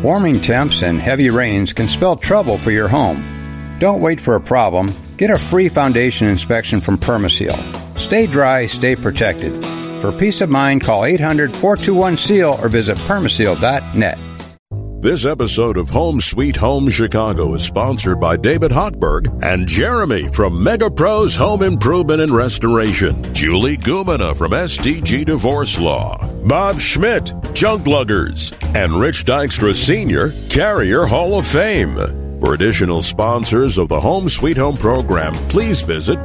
Warming temps and heavy rains can spell trouble for your home. Don't wait for a problem. Get a free foundation inspection from Permaseal. Stay dry, stay protected. For peace of mind, call 800-421-SEAL or visit permaseal.net. This episode of Home Sweet Home Chicago is sponsored by David Hochberg and Jeremy from Mega Pros Home Improvement and Restoration, Julie Gumina from STG Divorce Law, Bob Schmidt, Junk Luggers, and Rich Dykstra Sr., Carrier Hall of Fame. For additional sponsors of the Home Sweet Home program, please visit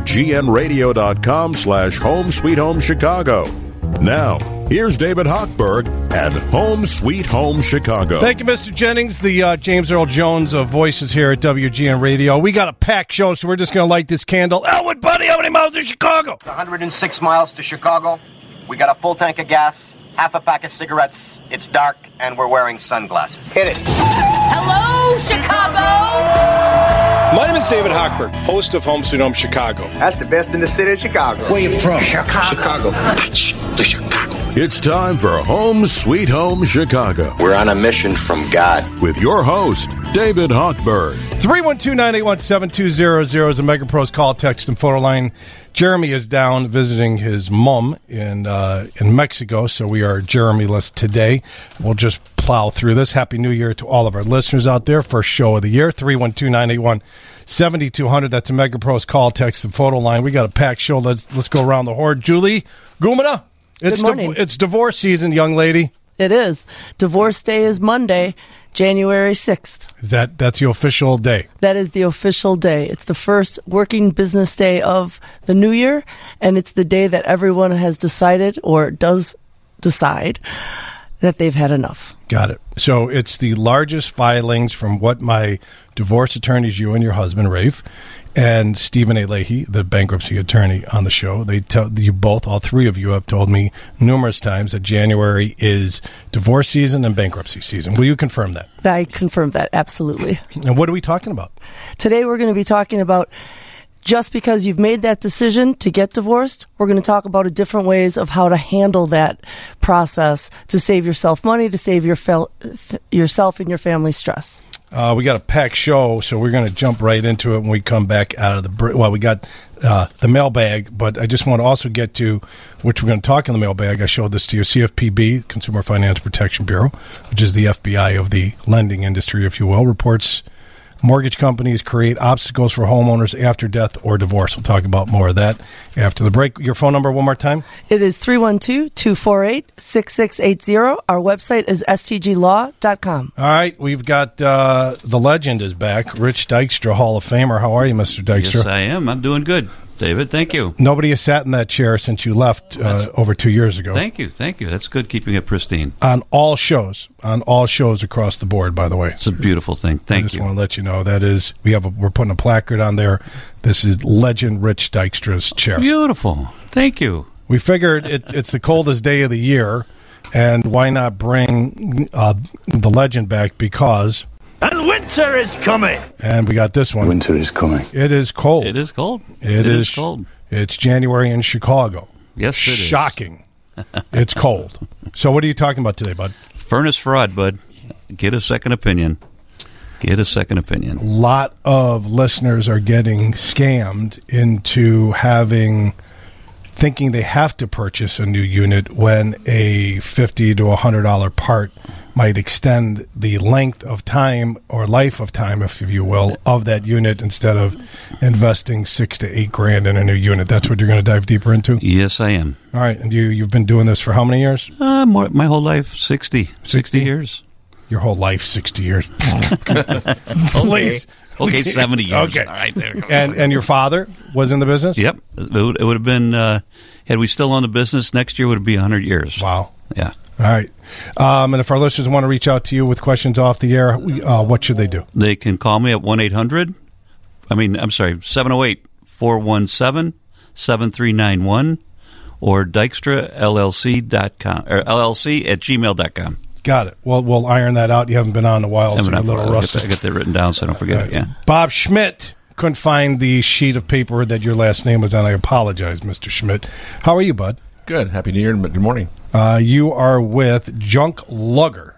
WGNradio.com/Home Sweet Home Chicago. Now, here's David Hochberg and Home Sweet Home Chicago. Thank you, Mr. Jennings. The James Earl Jones of Voices here at WGN Radio. We got a packed show, so we're just going to light this candle. Elwood, buddy, how many miles to Chicago? 106 miles to Chicago. We got a full tank of gas, half a pack of cigarettes. It's dark, and we're wearing sunglasses. Hit it. Hello, Chicago! My name is David Hochberg, host of Home Sweet Home Chicago. That's the best in the city of Chicago. Where you from? Chicago. It's time for Home Sweet Home Chicago. We're on a mission from God. With your host, David Hochberg. 312-981-7200 is a Mega Pros call, text, and photo line. Jeremy is down visiting his mom in Mexico, so we are Jeremy-less today. We'll just plow through this. Happy New Year to all of our listeners out there. First show of the year, 312-981-7200. That's a Mega Pros call, text, and photo line. We got a packed show. Let's go around the horn. Julie Gumina. Good morning. It's divorce season, young lady. It is. Divorce Day is Monday, January 6th. That's the official day. That is the official day. It's the first working business day of the new year, and it's the day that everyone has decided or does decide that they've had enough. Got it. So it's the largest filings from what my divorce attorneys, you and your husband, Rafe, and Stephen A. Leahy, the bankruptcy attorney on the show, they tell you both, all three of you have told me numerous times that January is divorce season and bankruptcy season. Will you confirm that? I confirm that, absolutely. And what are we talking about? Today we're going to be talking about just because you've made that decision to get divorced, we're going to talk about different ways of how to handle that process to save yourself money, to save yourself and your family stress. We got a packed show, so we're going to jump right into it when we come back out of the break. Well, we got the mailbag, but I just want to also get to, which we're going to talk in the mailbag. I showed this to you, CFPB, Consumer Finance Protection Bureau, which is the FBI of the lending industry, if you will, reports mortgage companies create obstacles for homeowners after death or divorce. We'll talk about more of that after the break. Your phone number one more time? It is 312-248-6680. Our website is stglaw.com. All right. We've got the legend is back, Rich Dykstra, Hall of Famer. How are you, Mr. Dykstra? Yes, I am. I'm doing good, David. Thank you. Nobody has sat in that chair since you left over 2 years ago. Thank you. That's good, keeping it pristine. On all shows across the board, by the way. It's a beautiful thing. Thank you. I just want to let you know that is, we're putting a placard on there. This is legend Rich Dykstra's chair. Beautiful. Thank you. We figured it's the coldest day of the year, and why not bring the legend back because... And winter is coming. And we got this one. Winter is coming. It is cold. It is cold. It is cold. It's January in Chicago. Yes, it is. Shocking. It's cold. So what are you talking about today, bud? Furnace fraud, bud. Get a second opinion. A lot of listeners are getting scammed into thinking they have to purchase a new unit when a $50 to $100 part might extend the length of time or life of time, if you will, of that unit instead of investing $6,000 to $8,000 in a new unit. That's what you're going to dive deeper into? Yes, I am. All right. And you've been doing this for how many years? My whole life, 60 years. Your whole life, 60 years. Please. Okay, 70 years. Okay. All right, there you go. And your father was in the business? Yep. It would have been, had we still owned the business, next year would be 100 years. Wow. Yeah. All right. And if our listeners want to reach out to you with questions off the air, what should they do? They can call me at 708-417-7391 or DykstraLLC.com or LLC@gmail.com. Got it. Well, we'll iron that out. You haven't been on in a while, so you're a little rusty. I got that written down so I don't forget it. Yeah. Bob Schmidt. Couldn't find the sheet of paper that your last name was on. I apologize, Mr. Schmidt. How are you, bud? Good. Happy New Year and good morning. You are with Junk Lugger.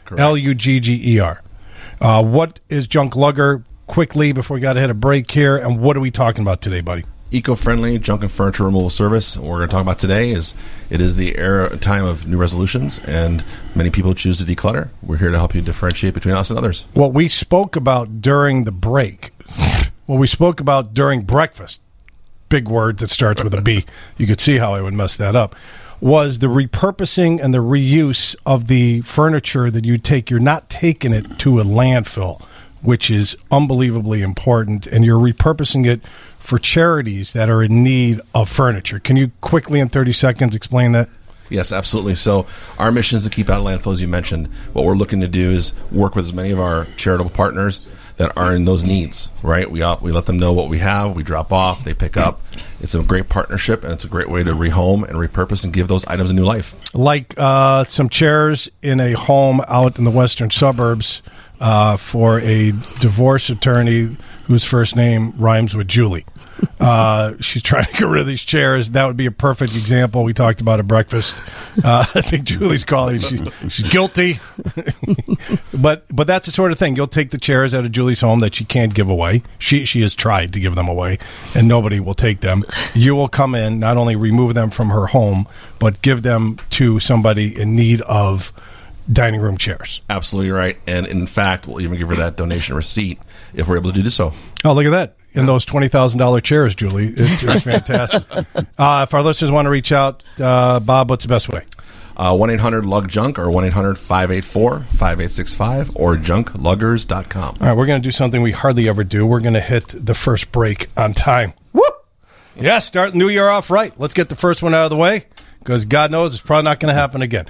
Correct. Lugger. What is Junk Lugger? Quickly, before we got to hit a break here, and what are we talking about today, buddy? Eco-friendly junk and furniture removal service. What we're going to talk about today is it is the time of new resolutions, and many people choose to declutter. We're here to help you differentiate between us and others. What we spoke about during the break, what we spoke about during breakfast, big words that starts with a B, you could see how I would mess that up, was the repurposing and the reuse of the furniture that you take. You're not taking it to a landfill, which is unbelievably important, and you're repurposing it for charities that are in need of furniture. Can you quickly, in 30 seconds, explain that? Yes, absolutely. So our mission is to keep out of landfill, as you mentioned. What we're looking to do is work with as many of our charitable partners that are in those needs, right? We let them know what we have, we drop off, they pick up. It's a great partnership, and it's a great way to rehome and repurpose and give those items a new life. Like some chairs in a home out in the western suburbs for a divorce attorney whose first name rhymes with Julie. She's trying to get rid of these chairs. That would be a perfect example. We talked about at breakfast. I think Julie's calling. She's guilty. but that's the sort of thing. You'll take the chairs out of Julie's home that she can't give away. She has tried to give them away, and nobody will take them. You will come in, not only remove them from her home, but give them to somebody in need of dining room chairs. Absolutely right. And in fact, we'll even give her that donation receipt if we're able to do so. Oh, look at that. In those $20,000 chairs, Julie. It's fantastic. If our listeners want to reach out, Bob, what's the best way? 1-800-LUG-JUNK or 1-800-584-5865 or junkluggers.com. All right, we're going to do something we hardly ever do. We're going to hit the first break on time. Woo! Yeah, start the new year off right. Let's get the first one out of the way, because God knows it's probably not going to happen again.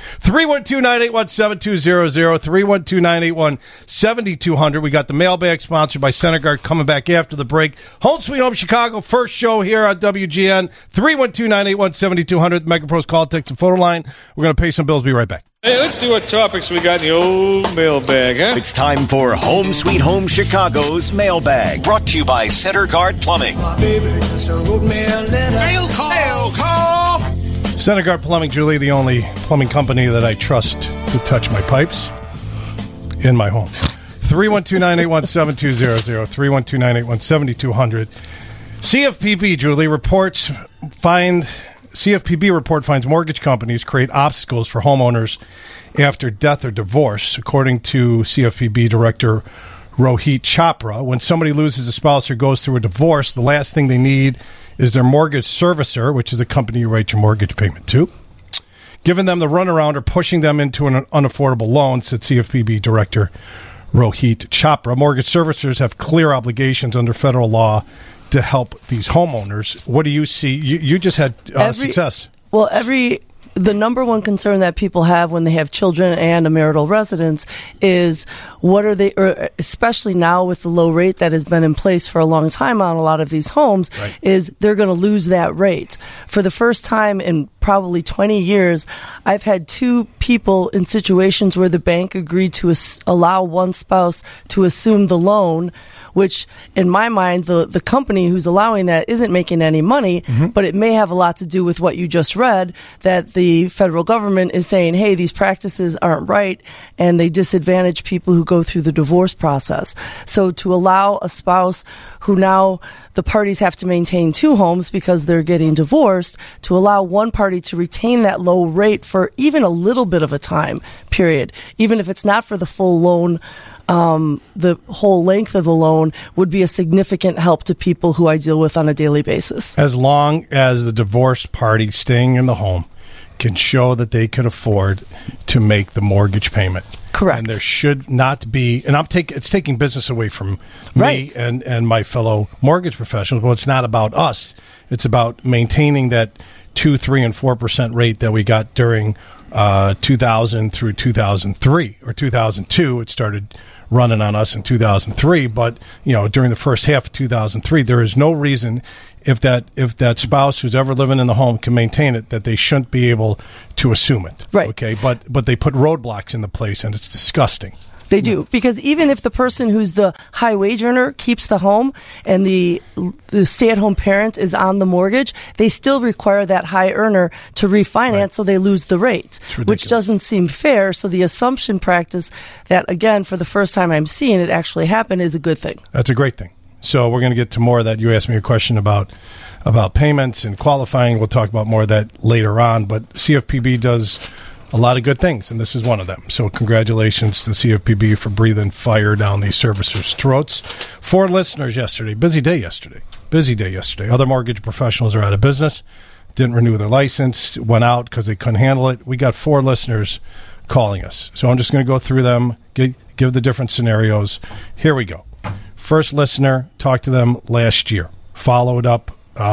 312-981-7200, 312-981-7200. We got the mailbag sponsored by Centerguard coming back after the break. Home Sweet Home Chicago, first show here on WGN. 312-981-7200, the MegaPros call, text, and photo line. We're going to pay some bills. Be right back. Hey, let's see what topics we got in the old mailbag, huh? It's time for Home Sweet Home Chicago's mailbag, brought to you by Centerguard Plumbing. My baby just wrote me a letter. Mail call. Centerguard Plumbing, Julie, the only plumbing company that I trust to touch my pipes in my home. 312-981-7200, 312-981-7200. CFPB, Julie, CFPB report finds mortgage companies create obstacles for homeowners after death or divorce. According to CFPB Director Rohit Chopra, when somebody loses a spouse or goes through a divorce, the last thing they need is their mortgage servicer, which is the company you write your mortgage payment to, giving them the runaround or pushing them into an unaffordable loan, said CFPB Director Rohit Chopra. Mortgage servicers have clear obligations under federal law to help these homeowners. What do you see? You just had success. Well, the number one concern that people have when they have children and a marital residence is what are they, or especially now with the low rate that has been in place for a long time on a lot of these homes, right, is they're going to lose that rate. For the first time in probably 20 years, I've had two people in situations where the bank agreed to allow one spouse to assume the loan, which in my mind, the company who's allowing that isn't making any money, but it may have a lot to do with what you just read, that the federal government is saying, hey, these practices aren't right, and they disadvantage people who go through the divorce process. So to allow a spouse who now the parties have to maintain two homes because they're getting divorced, to allow one party to retain that low rate for even a little bit of a time period, even if it's not for the full loan, the whole length of the loan, would be a significant help to people who I deal with on a daily basis. As long as the divorced party staying in the home can show that they could afford to make the mortgage payment. Correct. And there should not be, and it's taking business away from me and my fellow mortgage professionals, but it's not about us. It's about maintaining that 2%, 3%, and 4% rate that we got during 2000 through 2003 or 2002. It started running on us in 2003, but during the first half of 2003, there is no reason if that spouse who's ever living in the home can maintain it, that they shouldn't be able to assume it. Right. Okay. But they put roadblocks into place, and it's disgusting. They do, because even if the person who's the high wage earner keeps the home and the stay-at-home parent is on the mortgage, they still require that high earner to refinance, so they lose the rate, which doesn't seem fair. So the assumption practice that, again, for the first time I'm seeing it actually happen is a good thing. That's a great thing. So we're going to get to more of that. You asked me a question about payments and qualifying. We'll talk about more of that later on. But CFPB does a lot of good things, and this is one of them. So congratulations to CFPB for breathing fire down these servicers' throats. 4 listeners yesterday. Busy day yesterday. Other mortgage professionals are out of business. Didn't renew their license. Went out because they couldn't handle it. We got 4 listeners calling us. So I'm just going to go through them, give the different scenarios. Here we go. First listener, talked to them last year. Followed up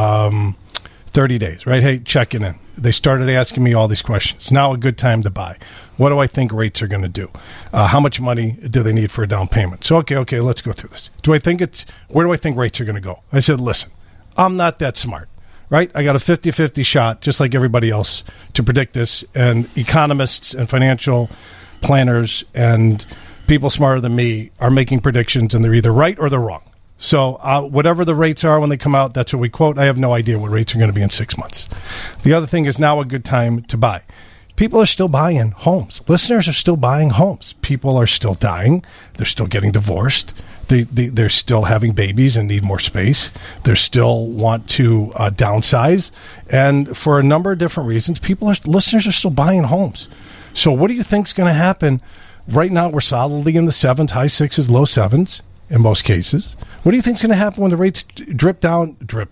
30 days, right? Hey, checking in. They started asking me all these questions. Now a good time to buy. What do I think rates are going to do? How much money do they need for a down payment? So, okay, let's go through this. Where do I think rates are going to go? I said, listen, I'm not that smart, right? I got a 50-50 shot, just like everybody else, to predict this. And economists and financial planners and people smarter than me are making predictions, and they're either right or they're wrong. So whatever the rates are when they come out, that's what we quote. I have no idea what rates are going to be in 6 months. The other thing is now a good time to buy. People are still buying homes. Listeners are still buying homes. People are still dying. They're still getting divorced. They're still having babies and need more space. They still want to downsize. And for a number of different reasons, listeners are still buying homes. So what do you think is going to happen? Right now, we're solidly in the 7s, high 6s, low 7s. In most cases, what do you think is going to happen when the rates dip down in the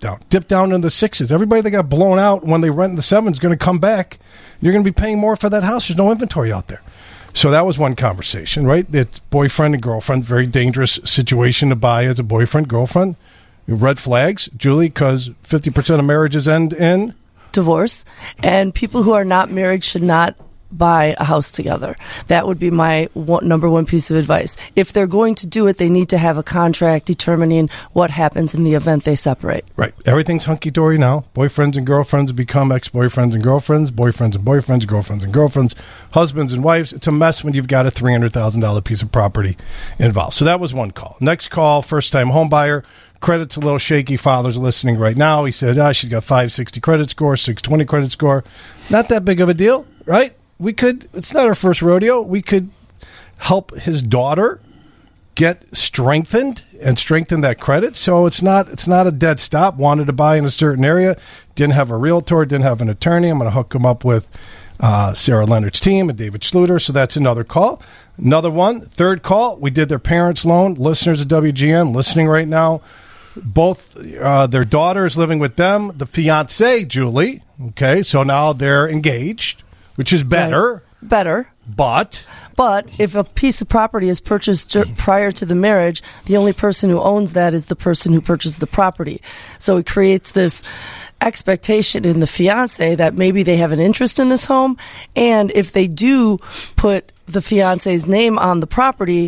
6s? Everybody that got blown out when they rent in the 7s is going to come back. You're going to be paying more for that house. There's no inventory out there. So that was one conversation, right? It's boyfriend and girlfriend, very dangerous situation to buy as a boyfriend, girlfriend. Red flags, Julie, because 50% of marriages end in divorce, and people who are not married should not buy a house together. That would be my number one piece of advice. If they're going to do it, they need to have a contract determining what happens in the event they separate. Right. Everything's hunky-dory now. Boyfriends and girlfriends become ex-boyfriends and girlfriends, boyfriends and boyfriends, girlfriends and girlfriends, husbands and wives. It's a mess when you've got a $300,000 piece of property involved. So that was one call. Next call, first-time home buyer. Credit's a little shaky. Father's listening right now. He said, she's got 560 credit score, 620 credit score. Not that big of a deal, right? It's not our first rodeo. We could help his daughter get strengthened and strengthen that credit. So it's not a dead stop. Wanted to buy in a certain area. Didn't have a realtor, didn't have an attorney. I'm going to hook him up with Sarah Leonard's team and David Schluter. So that's another call. Another one, third call. We did their parents' loan. Listeners of WGN listening right now. Both their daughter is living with them. The fiance, Julie. Okay, so now they're engaged. Which is better. Right. Better. But if a piece of property is purchased prior to the marriage, the only person who owns that is the person who purchased the property. So it creates this expectation in the fiancé that maybe they have an interest in this home. And if they do put the fiancé's name on the property,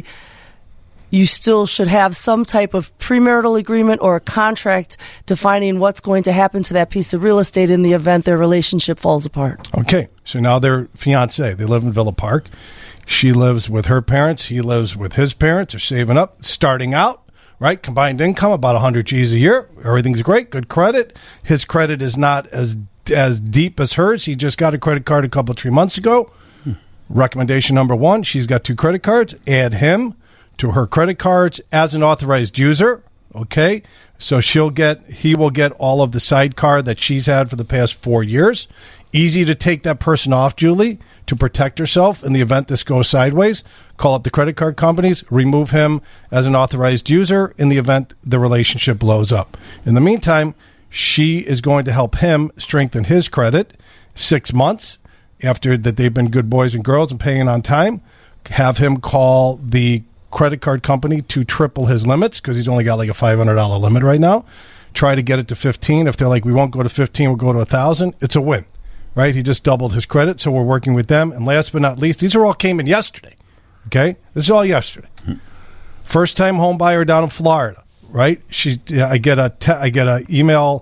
you still should have some type of premarital agreement or a contract defining what's going to happen to that piece of real estate in the event their relationship falls apart. Okay, so now they're fiancé. They live in Villa Park. She lives with her parents. He lives with his parents. They're saving up, starting out, right? Combined income, about 100 G's a year. Everything's great, good credit. His credit is not as deep as hers. He just got a credit card 3 months ago. Recommendation number 1, she's got 2 credit cards. Add him to her credit cards as an authorized user, okay? So he will get all of the sidecar that she's had for the past 4 years. Easy to take that person off, Julie, to protect herself in the event this goes sideways. Call up the credit card companies, remove him as an authorized user in the event the relationship blows up. In the meantime, she is going to help him strengthen his credit 6 months after that they've been good boys and girls and paying on time. Have him call the credit card company to triple his limits because he's only got like a $500 limit right now. Try to get it to 15. If they're like, we won't go to 15, we'll go to 1,000. It's a win, right? He just doubled his credit, so we're working with them. And last but not least, these all came in yesterday. Okay, this is all yesterday. First time home buyer down in Florida, right? I get a email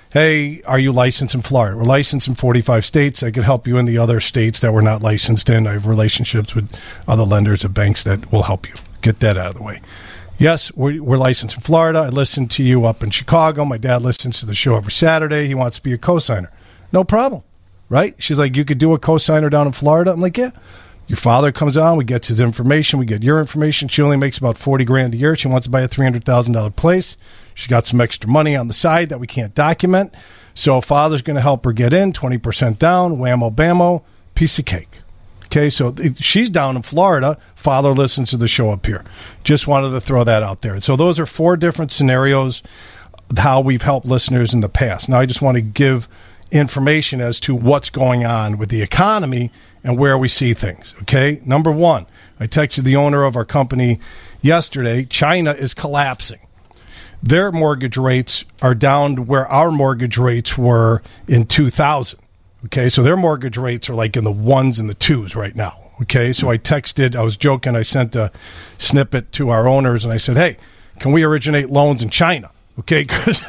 hey, are you licensed in Florida? We're licensed in 45 states. I could help you in the other states that we're not licensed in. I have relationships with other lenders of banks that will help you. Get that out of the way. Yes, we're licensed in Florida. I listen to you up in Chicago. My dad listens to the show every Saturday. He wants to be a cosigner. No problem, right? She's like, you could do a cosigner down in Florida? I'm like, yeah. Your father comes on, we get his information, we get your information. She only makes about $40,000 a year. She wants to buy a $300,000 place. She got some extra money on the side that we can't document. So father's going to help her get in, 20% down, whammo bammo, piece of cake. Okay, so she's down in Florida. Father listens to the show up here. Just wanted to throw that out there. So those are 4 different scenarios how we've helped listeners in the past. Now I just want to give information as to what's going on with the economy and where we see things, okay? Number 1, I texted the owner of our company yesterday. China is collapsing. Their mortgage rates are down to where our mortgage rates were in 2000, okay? So their mortgage rates are like in the 1s and the 2s right now, okay? So I texted, I was joking, I sent a snippet to our owners, and I said, hey, can we originate loans in China? Okay, because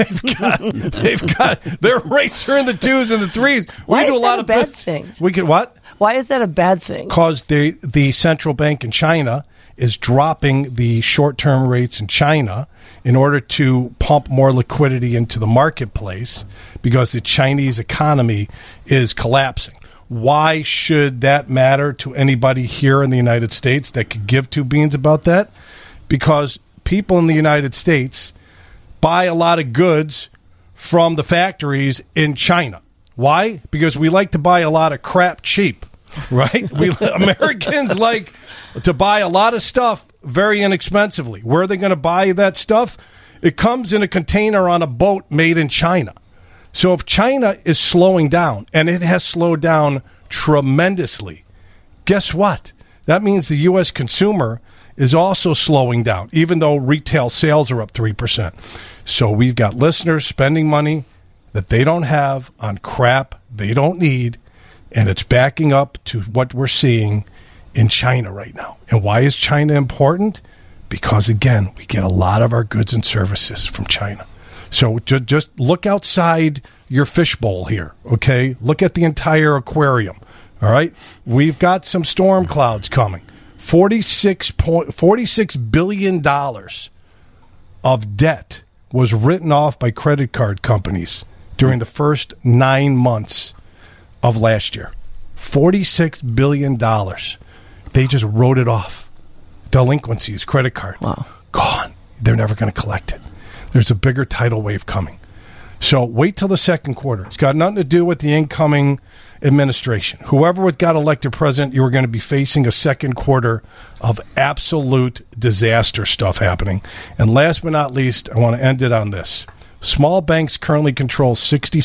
they've got their rates are in the 2s and the 3s. Why is that a bad thing? We can what? Why is that a bad thing? Because the central bank in China is dropping the short-term rates in China in order to pump more liquidity into the marketplace because the Chinese economy is collapsing. Why should that matter to anybody here in the United States that could give 2 beans about that? Because people in the United States buy a lot of goods from the factories in China. Why? Because we like to buy a lot of crap cheap. Right? Americans like to buy a lot of stuff very inexpensively. Where are they going to buy that stuff? It comes in a container on a boat made in China. So if China is slowing down, and it has slowed down tremendously, guess what? That means the U.S. consumer is also slowing down, even though retail sales are up 3%. So we've got listeners spending money that they don't have on crap they don't need, and it's backing up to what we're seeing in China right now. And why is China important? Because, again, we get a lot of our goods and services from China. So just look outside your fishbowl here, okay? Look at the entire aquarium, all right? We've got some storm clouds coming. $46 billion of debt was written off by credit card companies during the first 9 months of last year. $46 billion. They just wrote it off. Delinquencies, credit card. Wow. Gone. They're never going to collect it. There's a bigger tidal wave coming. So wait till the second quarter. It's got nothing to do with the incoming administration. Whoever got elected president, you were going to be facing a second quarter of absolute disaster stuff happening. And last but not least, I want to end it on this. Small banks currently control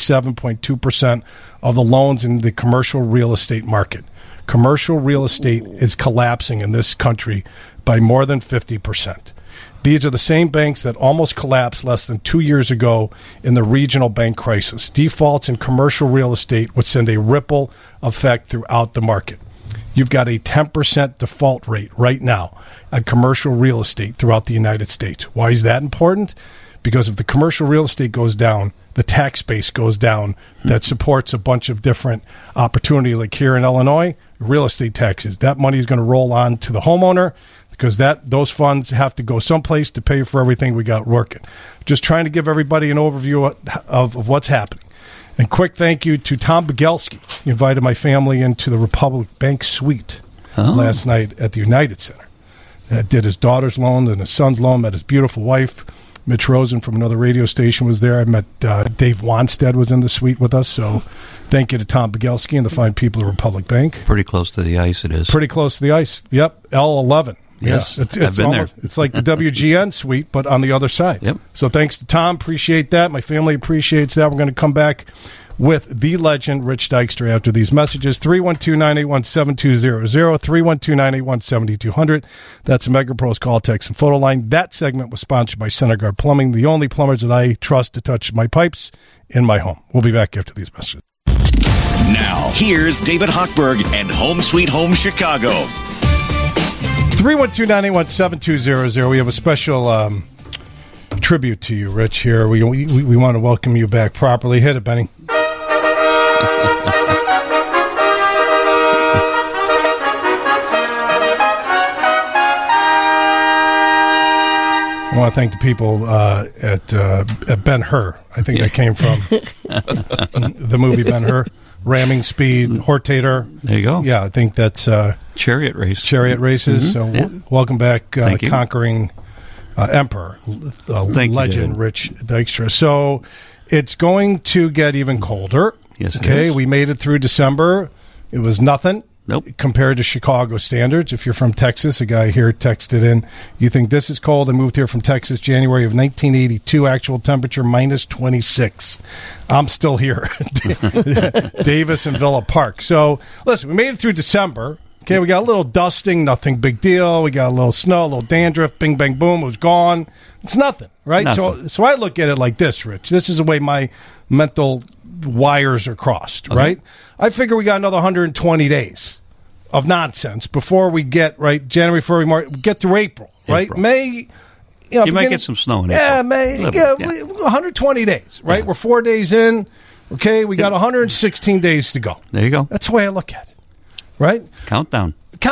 67.2% of the loans in the commercial real estate market. Commercial real estate is collapsing in this country by more than 50%. These are the same banks that almost collapsed less than 2 years ago in the regional bank crisis. Defaults in commercial real estate would send a ripple effect throughout the market. You've got a 10% default rate right now on commercial real estate throughout the United States. Why is that important? Because if the commercial real estate goes down, the tax base goes down that supports a bunch of different opportunities. Like here in Illinois, real estate taxes. That money is going to roll on to the homeowner because those funds have to go someplace to pay for everything we got working. Just trying to give everybody an overview of what's happening. And quick thank you to Tom Bogelski. He invited my family into the Republic Bank suite last night at the United Center. Did his daughter's loan and his son's loan, met his beautiful wife. Mitch Rosen from another radio station was there. I met Dave Wanstead was in the suite with us. So thank you to Tom Bogelski and the fine people at Republic Bank. Pretty close to the ice it is. Pretty close to the ice. Yep, L11. Yes, it's I've been there. It's like the WGN suite, but on the other side. Yep. So thanks to Tom. Appreciate that. My family appreciates that. We're going to come back with the legend, Rich Dykstra, after these messages. 312-981-7200, 312-981-7200. That's a MegaPro's call, text, and photo line. That segment was sponsored by Center Guard Plumbing, the only plumbers that I trust to touch my pipes in my home. We'll be back after these messages. Now, here's David Hochberg and Home Sweet Home Chicago. 312-981-7200. We have a special tribute to you, Rich. Here, we want to welcome you back properly. Hit it, Benny. I want to thank the people at Ben-Hur. I think that came from the movie Ben-Hur. Ramming speed, Hortator. There you go. Yeah, I think that's chariot races. So welcome back, conquering emperor, legend, Rich Dykstra. So it's going to get even colder. Yes, okay. We made it through December. It was nothing. Nope. Compared to Chicago standards. If you're from Texas, a guy here texted in, you think this is cold? I moved here from Texas, January of 1982, actual temperature minus 26. I'm still here. Davis and Villa Park. So, listen, we made it through December. Okay, we got a little dusting, nothing big deal. We got a little snow, a little dandruff, bing, bang, boom, it was gone. It's nothing, right? Nothing. So I look at it like this, Rich. This is the way my mental wires are crossed, right? I figure we got another 120 days of nonsense before we get, right, January, February, March, get through April, right? May, you might get some snow in April. Yeah, May, 120 days, right? We're 4 days in. Okay, we got 116 days to go. There you go. That's the way I look at it, right? Countdown.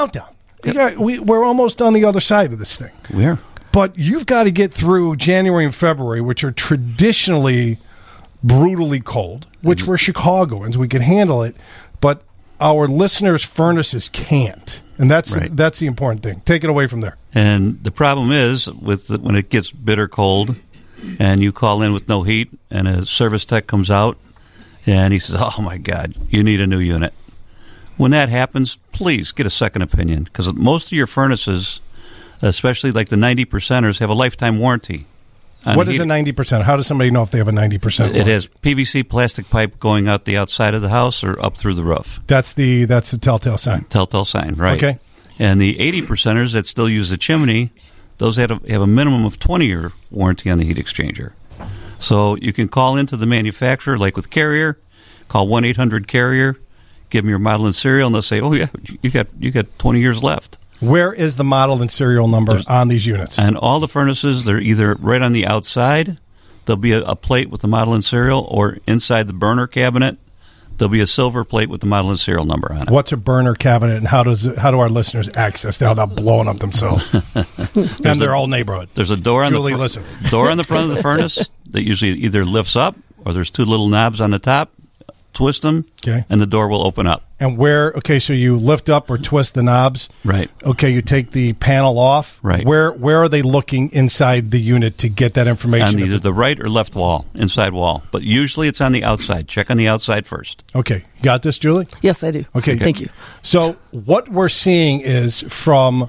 Yep. We're almost on the other side of this thing. We are. But you've got to get through January and February, which are traditionally brutally cold, which we're Chicagoans. We can handle it, but our listeners' furnaces can't. And that's the important thing. Take it away from there. And the problem is, when it gets bitter cold and you call in with no heat and a service tech comes out and he says, oh, my God, you need a new unit. When that happens, please get a second opinion, because most of your furnaces, especially like the 90%ers, have a lifetime warranty. What is a 90%? How does somebody know if they have a 90% warranty? It has PVC plastic pipe going out the outside of the house or up through the roof. That's the telltale sign. Telltale sign, right. Okay. And the 80%ers that still use the chimney, those have a minimum of 20-year warranty on the heat exchanger. So you can call into the manufacturer, like with Carrier, call 1-800-CARRIER, give them your model and serial, and they'll say, oh, yeah, you got 20 years left. Where is the model and serial number on these units? And all the furnaces, they're either right on the outside, there'll be a plate with the model and serial, or inside the burner cabinet, there'll be a silver plate with the model and serial number on it. What's a burner cabinet, and how do our listeners access that without blowing up themselves and their whole neighborhood? There's a door on door on the front of the furnace that usually either lifts up, or there's two little knobs on the top. Twist them, and the door will open up. And so you lift up or twist the knobs. Right. Okay, you take the panel off. Right. Where are they looking inside the unit to get that information? On either the right or left wall, inside wall. But usually it's on the outside. Check on the outside first. Okay. Got this, Julie? Yes, I do. Okay. Thank you. So what we're seeing is from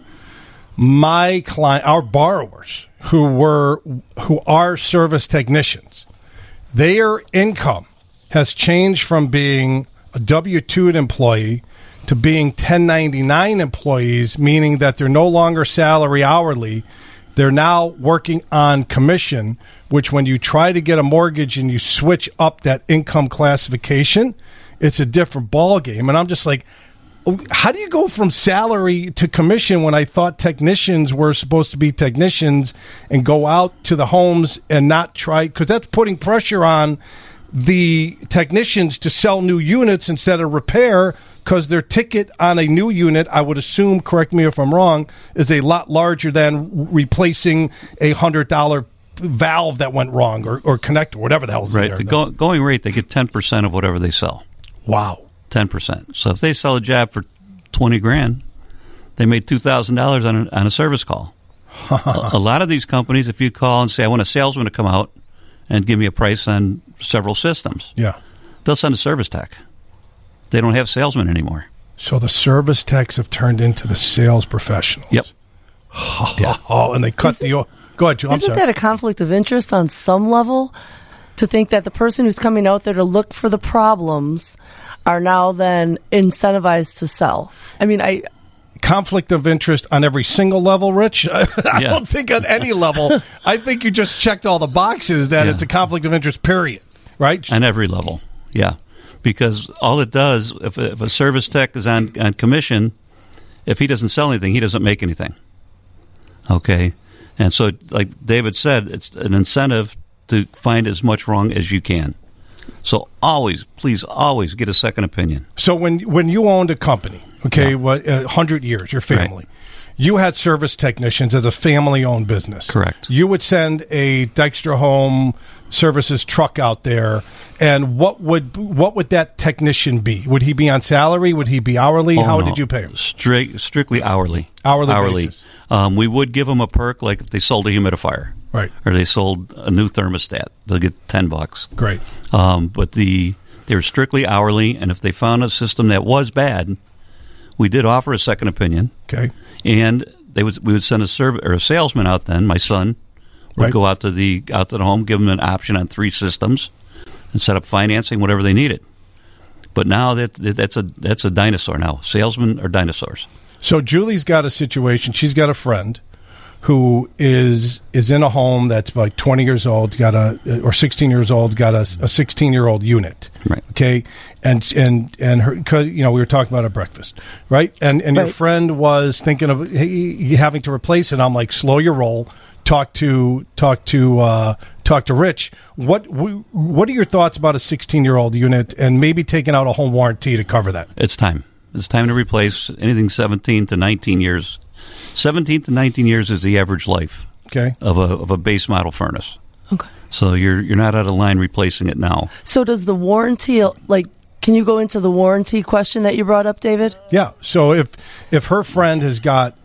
my client, our borrowers who are service technicians, their income has changed from being a W-2 employee to being 1099 employees, meaning that they're no longer salary hourly. They're now working on commission, which when you try to get a mortgage and you switch up that income classification, it's a different ballgame. And I'm just like, how do you go from salary to commission when I thought technicians were supposed to be technicians and go out to the homes and not try, because that's putting pressure on the technicians to sell new units instead of repair, because their ticket on a new unit, I would assume, correct me if I'm wrong, is a lot larger than replacing a $100 valve that went wrong or connector, whatever the hell is right. there. The going rate, they get 10% of whatever they sell. Wow. 10%. So if they sell a job for $20,000, they made $2,000 on a service call. A lot of these companies, if you call and say, I want a salesman to come out and give me a price on several systems, they'll send a service tech. They don't have salesmen anymore. So the service techs have turned into the sales professionals. Yep. And they cut the... Go ahead, Joe. Isn't that a conflict of interest on some level? To think that the person who's coming out there to look for the problems are now then incentivized to sell. I mean, conflict of interest on every single level, Rich? I don't think on any level. I think you just checked all the boxes that it's a conflict of interest, period. Right? On every level, yeah. Because all it does, if a service tech is on commission, if he doesn't sell anything, he doesn't make anything. Okay? And so, like David said, it's an incentive to find as much wrong as you can. So please always get a second opinion. So when you owned a company, 100 years, your family, Right. you had service technicians as a family-owned business. Correct. You would send a Dykstra Home Services truck out there, and what would that technician be? Would he be on salary? Would he be hourly? How did you pay him? Strictly hourly. Hourly basis. We would give them a perk, like if they sold a humidifier. Right. Or they sold a new thermostat. They'll get $10. Great. But they were strictly hourly, and if they found a system that was bad, we did offer a second opinion. Okay. And we would send a salesman out then, my son, would go out to the home, give them an option on 3 systems, and set up financing, whatever they needed. But now that's a dinosaur now. Salesmen are dinosaurs. So Julie's got a situation. She's got a friend who is in a home that's like 20 years old, or 16 years old, got a 16-year-old unit. Right. Okay. And her, 'cause, we were talking about at breakfast, right? And your friend was thinking of having to replace it. I'm like, slow your roll. Talk to Rich. What are your thoughts about a 16-year-old unit and maybe taking out a home warranty to cover that? It's time. It's time to replace anything 17 to 19 years. 17 to 19 years is the average life of a base model furnace. Okay. So you're not out of line replacing it now. So does the warranty, can you go into the warranty question that you brought up, David? Yeah. So if her friend has got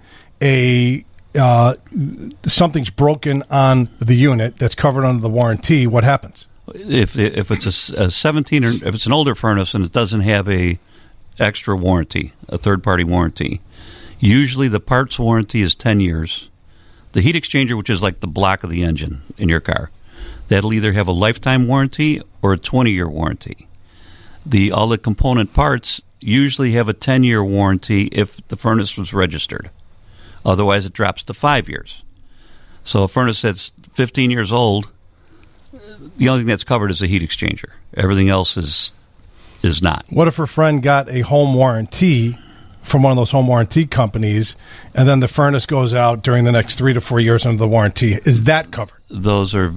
something's broken on the unit that's covered under the warranty, what happens? If it's a 17 or if it's an older furnace and it doesn't have a extra warranty, a third-party warranty, usually the parts warranty is 10 years. The heat exchanger, which is like the block of the engine in your car, that'll either have a lifetime warranty or a 20-year warranty. All the component parts usually have a 10-year warranty if the furnace was registered. Otherwise, it drops to 5 years. So a furnace that's 15 years old, the only thing that's covered is the heat exchanger. Everything else is not. What if her friend got a home warranty from one of those home warranty companies, and then the furnace goes out during the next 3 to 4 years under the warranty? Is that covered? Those are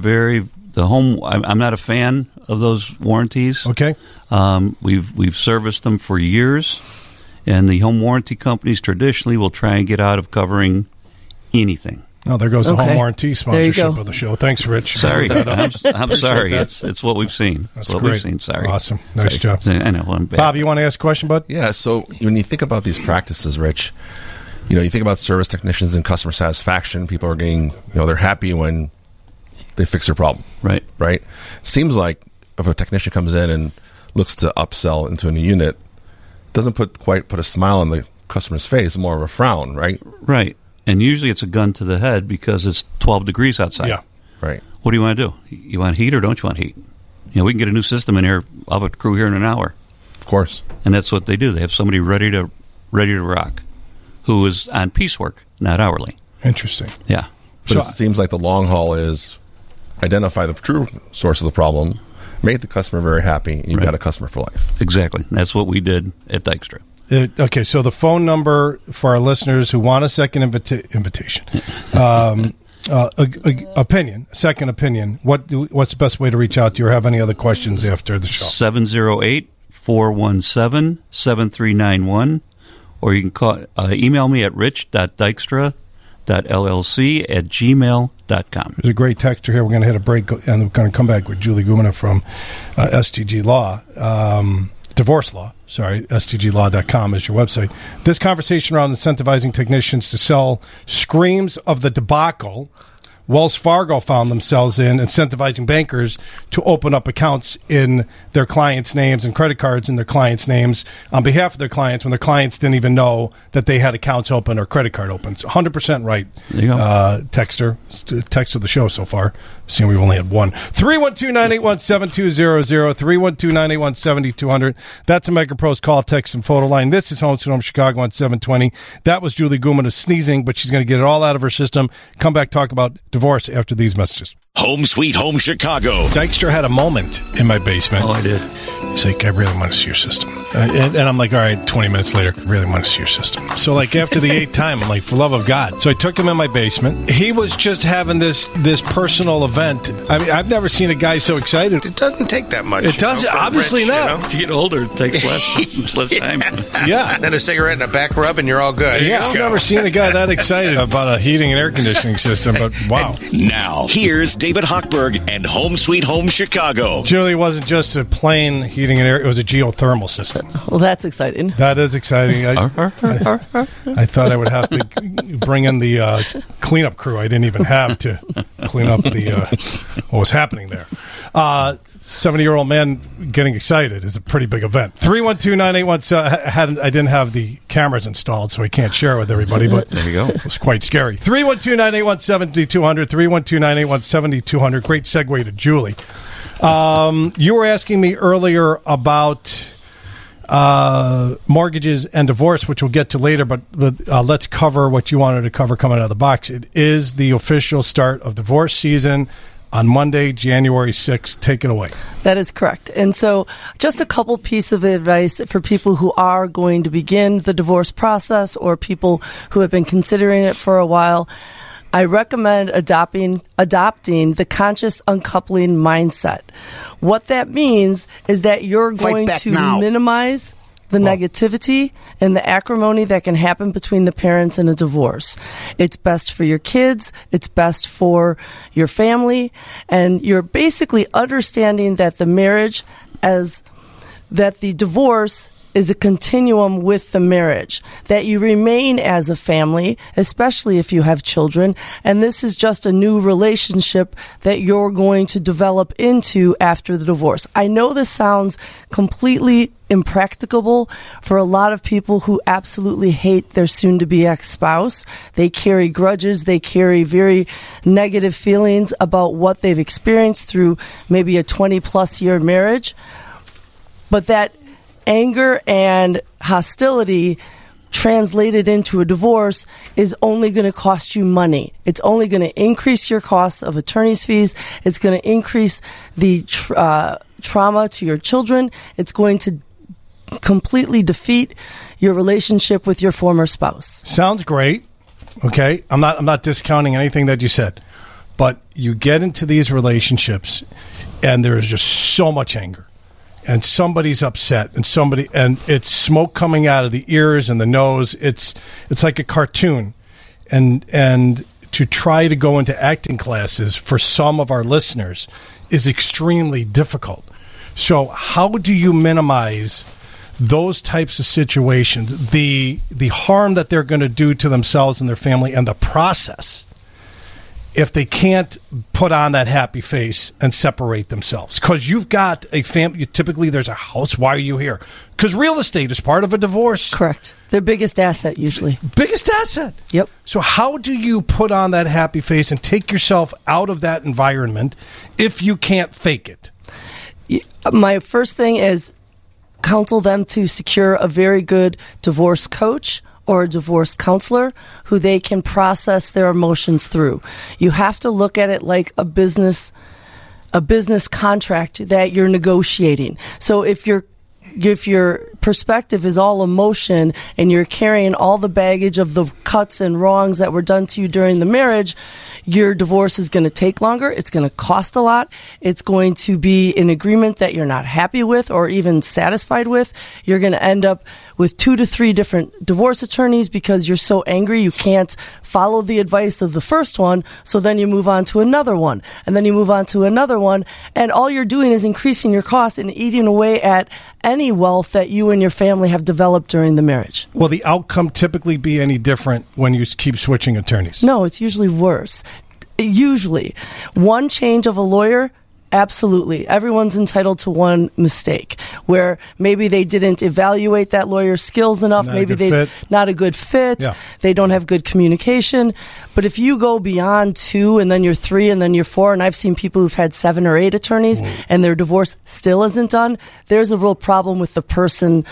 I'm not a fan of those warranties. Okay. We've serviced them for years, and the home warranty companies traditionally will try and get out of covering anything. Oh, there goes the home warranty sponsorship of the show. Thanks, Rich. Sorry. I'm sorry. It's what we've seen. That's what great. We've seen. Sorry. Awesome. Nice job. I know. I'm bad. Bob, you want to ask a question, bud? Yeah, so when you think about these practices, Rich, you think about service technicians and customer satisfaction. People are getting, they're happy when they fix their problem. Right. Right? Seems like if a technician comes in and looks to upsell into a new unit, doesn't quite put a smile on the customer's face, more of a frown, right? Right. And usually it's a gun to the head because it's 12 degrees outside. Yeah. Right. What do you want to do? You want heat or don't you want heat? We can get a new system in here. I'll have a crew here in an hour. Of course. And that's what they do. They have somebody ready to rock who is on piecework, not hourly. Interesting. Yeah. But it seems like the long haul is identify the true source of the problem, make the customer very happy, and you've got a customer for life. Exactly. That's what we did at Dykstra. Okay, so the phone number for our listeners who want a second invitation, second opinion, what's the best way to reach out to you or have any other questions after the show? 708-417-7391, or you can email me at rich.dykstra.llc@gmail.com. There's a great texter here. We're going to hit a break, and we're going to come back with Julie Gumina from STG Law. Divorce Law, STGlaw.com is your website. This conversation around incentivizing technicians to sell screams of the debacle Wells Fargo found themselves in, incentivizing bankers to open up accounts in their clients' names and credit cards in their clients' names on behalf of their clients when their clients didn't even know that they had accounts open or credit card opens. 100% right. There you go. Texter. Text of the show so far. Seeing we've only had one. 312-981-7200, 312-981-7200. That's a MegaPros call, text, and photo line. This is Home Sweet Home Chicago on 720. That was Julie Gumina sneezing, but she's going to get it all out of her system. Come back, talk about divorce after these messages. Home Sweet Home Chicago. Dykstra had a moment in my basement. Oh, I did. He's like, I really want to see your system. And I'm like, all right, 20 minutes later, I really want to see your system. So, like, after the 8th time, I'm like, for love of God. So I took him in my basement. He was just having this personal event. I mean, I've never seen a guy so excited. It doesn't take that much. It doesn't, obviously not. As you get older, it takes less time. Yeah. Then a cigarette and a back rub, and you're all good. Yeah, I've never seen a guy that excited about a heating and air conditioning system, but wow. Now, here's David Hochberg and Home Sweet Home Chicago. Julie, wasn't just a plain heating and air, it was a geothermal system. Well, that's exciting. That is exciting. I thought I would have to bring in the cleanup crew. I didn't even have to clean up what was happening there. 70-year-old man getting excited is a pretty big event. 312-981. I didn't have the cameras installed, so I can't share it with everybody, but there you go. It was quite scary. 312-981-7200. 312-981-7200. Great segue to Julie. You were asking me earlier about mortgages and divorce, which we'll get to later, but let's cover what you wanted to cover coming out of the box. It is the official start of divorce season on Monday, January 6th. Take it away. That is correct. And so just a couple pieces of advice for people who are going to begin the divorce process or people who have been considering it for a while. I recommend adopting the conscious uncoupling mindset. What that means is that you're going to minimize the negativity and the acrimony that can happen between the parents in a divorce. It's best for your kids. It's best for your family. And you're basically understanding that the divorce is a continuum with the marriage, that you remain as a family, especially if you have children, and this is just a new relationship that you're going to develop into after the divorce. I know this sounds completely impracticable for a lot of people who absolutely hate their soon-to-be ex-spouse. They carry grudges. They carry very negative feelings about what they've experienced through maybe a 20-plus year marriage, but that anger and hostility translated into a divorce is only going to cost you money. It's only going to increase your costs of attorney's fees. It's going to increase the trauma to your children. It's going to completely defeat your relationship with your former spouse. Sounds great. Okay, I'm not discounting anything that you said, but you get into these relationships and there is just so much anger. And somebody's upset, and it's smoke coming out of the ears and the nose. It's like a cartoon, and to try to go into acting classes for some of our listeners is extremely difficult. So, how do you minimize those types of situations, the harm that they're going to do to themselves and their family, and the process, if they can't put on that happy face and separate themselves? Because you've got a family, typically there's a house. Why are you here? Because real estate is part of a divorce. Correct. Their biggest asset, usually. Biggest asset. Yep. So how do you put on that happy face and take yourself out of that environment if you can't fake it? My first thing is counsel them to secure a very good divorce coach or a divorce counselor who they can process their emotions through. You have to look at it like a business contract that you're negotiating. So if your perspective is all emotion and you're carrying all the baggage of the cuts and wrongs that were done to you during the marriage, your divorce is going to take longer. It's going to cost a lot. It's going to be an agreement that you're not happy with or even satisfied with. You're going to end up with 2 to 3 different divorce attorneys because you're so angry you can't follow the advice of the first one. So then you move on to another one, and then you move on to another one, and all you're doing is increasing your costs and eating away at any wealth that you and your family have developed during the marriage. Will the outcome typically be any different when you keep switching attorneys? No, it's usually worse. Usually. One change of a lawyer, absolutely. Everyone's entitled to one mistake where maybe they didn't evaluate that lawyer's skills enough. Maybe they're not a good fit. Yeah. They don't have good communication. But if you go beyond 2 and then you're 3 and then you're 4, and I've seen people who've had 7 or 8 attorneys and their divorce still isn't done, there's a real problem with that person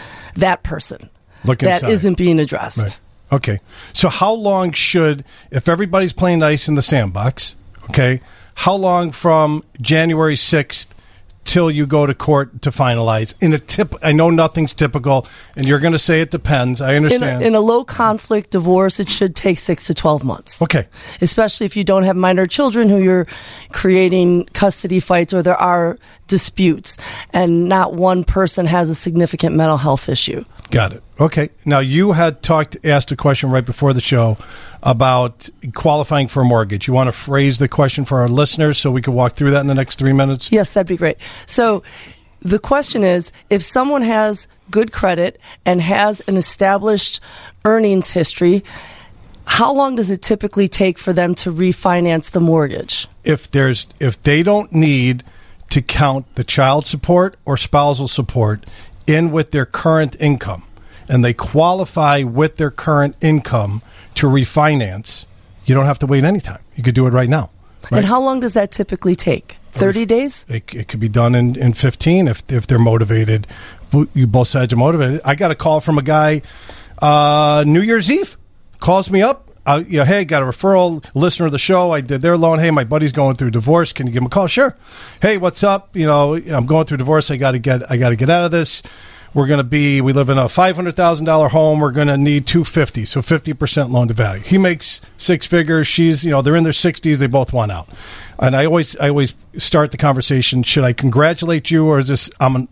that isn't being addressed. Right. Okay. So how long if everybody's playing nice in the sandbox, Okay? How long from January 6th till you go to court to finalize? I know nothing's typical, and you're going to say it depends. I understand. In a low-conflict divorce, it should take 6 to 12 months. Okay. Especially if you don't have minor children who you're creating custody fights or there are disputes, and not one person has a significant mental health issue. Got it. Okay. Now, you had asked a question right before the show about qualifying for a mortgage. You want to phrase the question for our listeners so we can walk through that in the next 3 minutes? Yes, that'd be great. So the question is, if someone has good credit and has an established earnings history, how long does it typically take for them to refinance the mortgage? If they don't need to count the child support or spousal support in with their current income, and they qualify with their current income to refinance, you don't have to wait any time. You could do it right now. Right? And how long does that typically take? 30 days? It could be done in 15 if they're motivated. You both sides are motivated. I got a call from a guy New Year's Eve. Calls me up. Hey, got a referral listener of the show. I did their loan. Hey, my buddy's going through divorce. Can you give him a call? Sure. Hey, what's up? I'm going through divorce. I got to get out of this. We live in a $500,000 home. We're going to need $250,000, so 50% loan to value. He makes six figures. She's, they're in their 60s. They both want out. And I always start the conversation. Should I congratulate you, or is this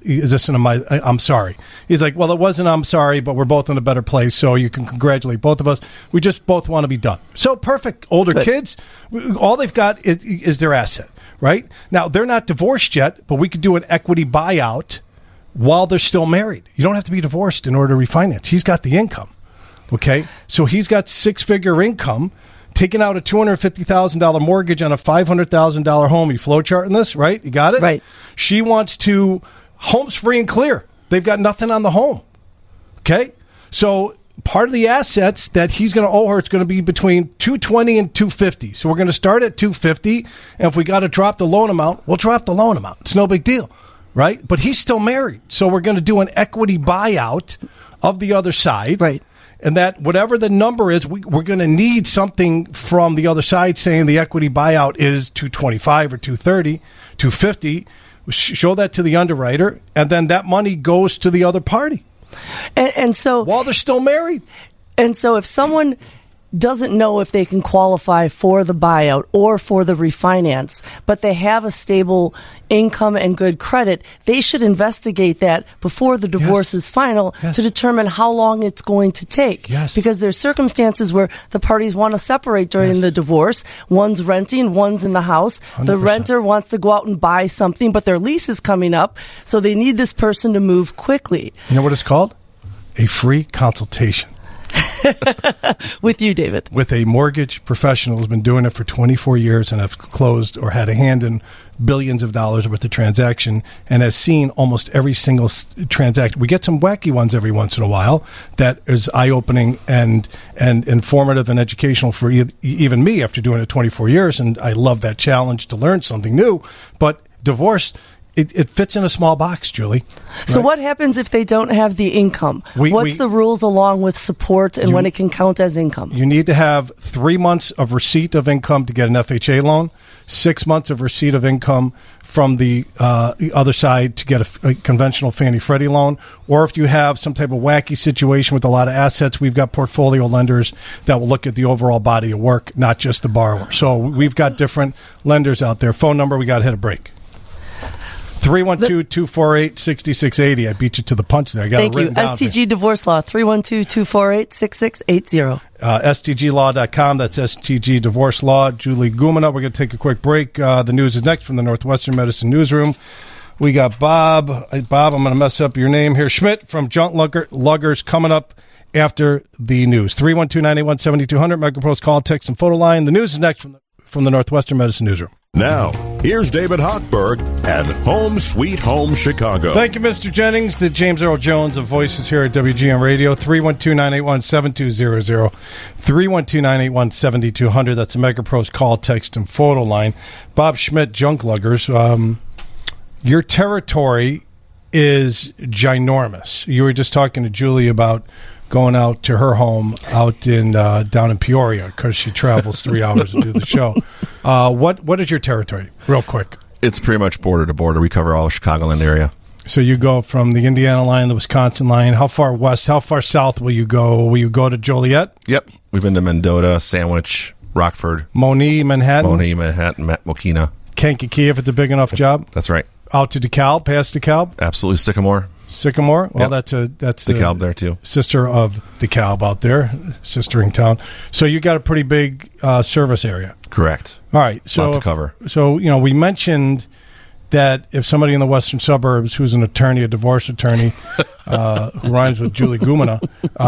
I'm sorry? He's like, well, it wasn't I'm sorry, but we're both in a better place, so you can congratulate both of us. We just both want to be done. So perfect. Older kids, all they've got is their asset, right? Now, they're not divorced yet, but we could do an equity buyout while they're still married. You don't have to be divorced in order to refinance. He's got the income, okay? So he's got six-figure income, taking out a $250,000 mortgage on a $500,000 home. You flowcharting this, right? You got it? Right. She wants to, home's free and clear. They've got nothing on the home, okay? So part of the assets that he's going to owe her, it's going to be between $220,000 and $250,000. So we're going to start at $250,000, and if we got to drop the loan amount, we'll drop the loan amount. It's no big deal. Right? But he's still married. So we're going to do an equity buyout of the other side. Right. And that whatever the number is, we're going to need something from the other side saying the equity buyout is $225,000 or $230,000, $250,000. Show that to the underwriter, and then that money goes to the other party. And so while they're still married. And so if someone doesn't know if they can qualify for the buyout or for the refinance, but they have a stable income and good credit, they should investigate that before the divorce is final to determine how long it's going to take. Yes. Because there's circumstances where the parties want to separate during the divorce. One's renting, one's in the house. 100%. The renter wants to go out and buy something, but their lease is coming up, so they need this person to move quickly. You know what it's called? A free consultation. With you, David. With a mortgage professional who's been doing it for 24 years and have closed or had a hand in billions of dollars worth of transaction and has seen almost every single transaction. We get some wacky ones every once in a while that is eye-opening and informative and educational for even me after doing it 24 years, and I love that challenge to learn something new. But divorce, it fits in a small box, Julie. So what happens if they don't have the income? What's the rules along with support and when it can count as income? You need to have 3 months of receipt of income to get an FHA loan, 6 months of receipt of income from the other side to get a conventional Fannie Freddie loan. Or if you have some type of wacky situation with a lot of assets, we've got portfolio lenders that will look at the overall body of work, not just the borrower. So we've got different lenders out there. Phone number, we got to hit a break. 312-248-6680. I beat you to the punch there. I got it written down. Thank you. STG Divorce Law, 312-248-6680. STGlaw.com. That's STG Divorce Law. Julie Gumina. We're going to take a quick break. The news is next from the Northwestern Medicine Newsroom. We got Bob. Bob, I'm going to mess up your name here. Schmidt from Junk Luggers coming up after the news. 312-981-7200. MegaPro's call, text, and photo line. The news is next from the Northwestern Medicine Newsroom. Now, here's David Hochberg and Home Sweet Home Chicago. Thank you, Mr. Jennings. The James Earl Jones of Voices here at WGN Radio. 312-981-7200. 312-981-7200. That's the MegaPro's call, text, and photo line. Bob Schmidt, Junk Luggers. Your territory is ginormous. You were just talking to Julie about going out to her home out in down in Peoria because she travels 3 hours to do the show. What is your territory, real quick? It's pretty much border to border. We cover all the Chicagoland area. So you go from the Indiana line, the Wisconsin line. How far west, how far south will you go? Will you go to Joliet? Yep. We've been to Mendota, Sandwich, Rockford. Moni, Manhattan? Mokina. Kankakee, if it's a big enough job? That's right. Out to DeKalb, past DeKalb? Absolutely. Sycamore? Well, yep. that's DeKalb there, too. Sister of DeKalb out there, sistering town. So you got a pretty big service area. Correct. All right. So lot to cover. So, we mentioned that if somebody in the western suburbs who's an attorney, a divorce attorney, who rhymes with Julie Gumina,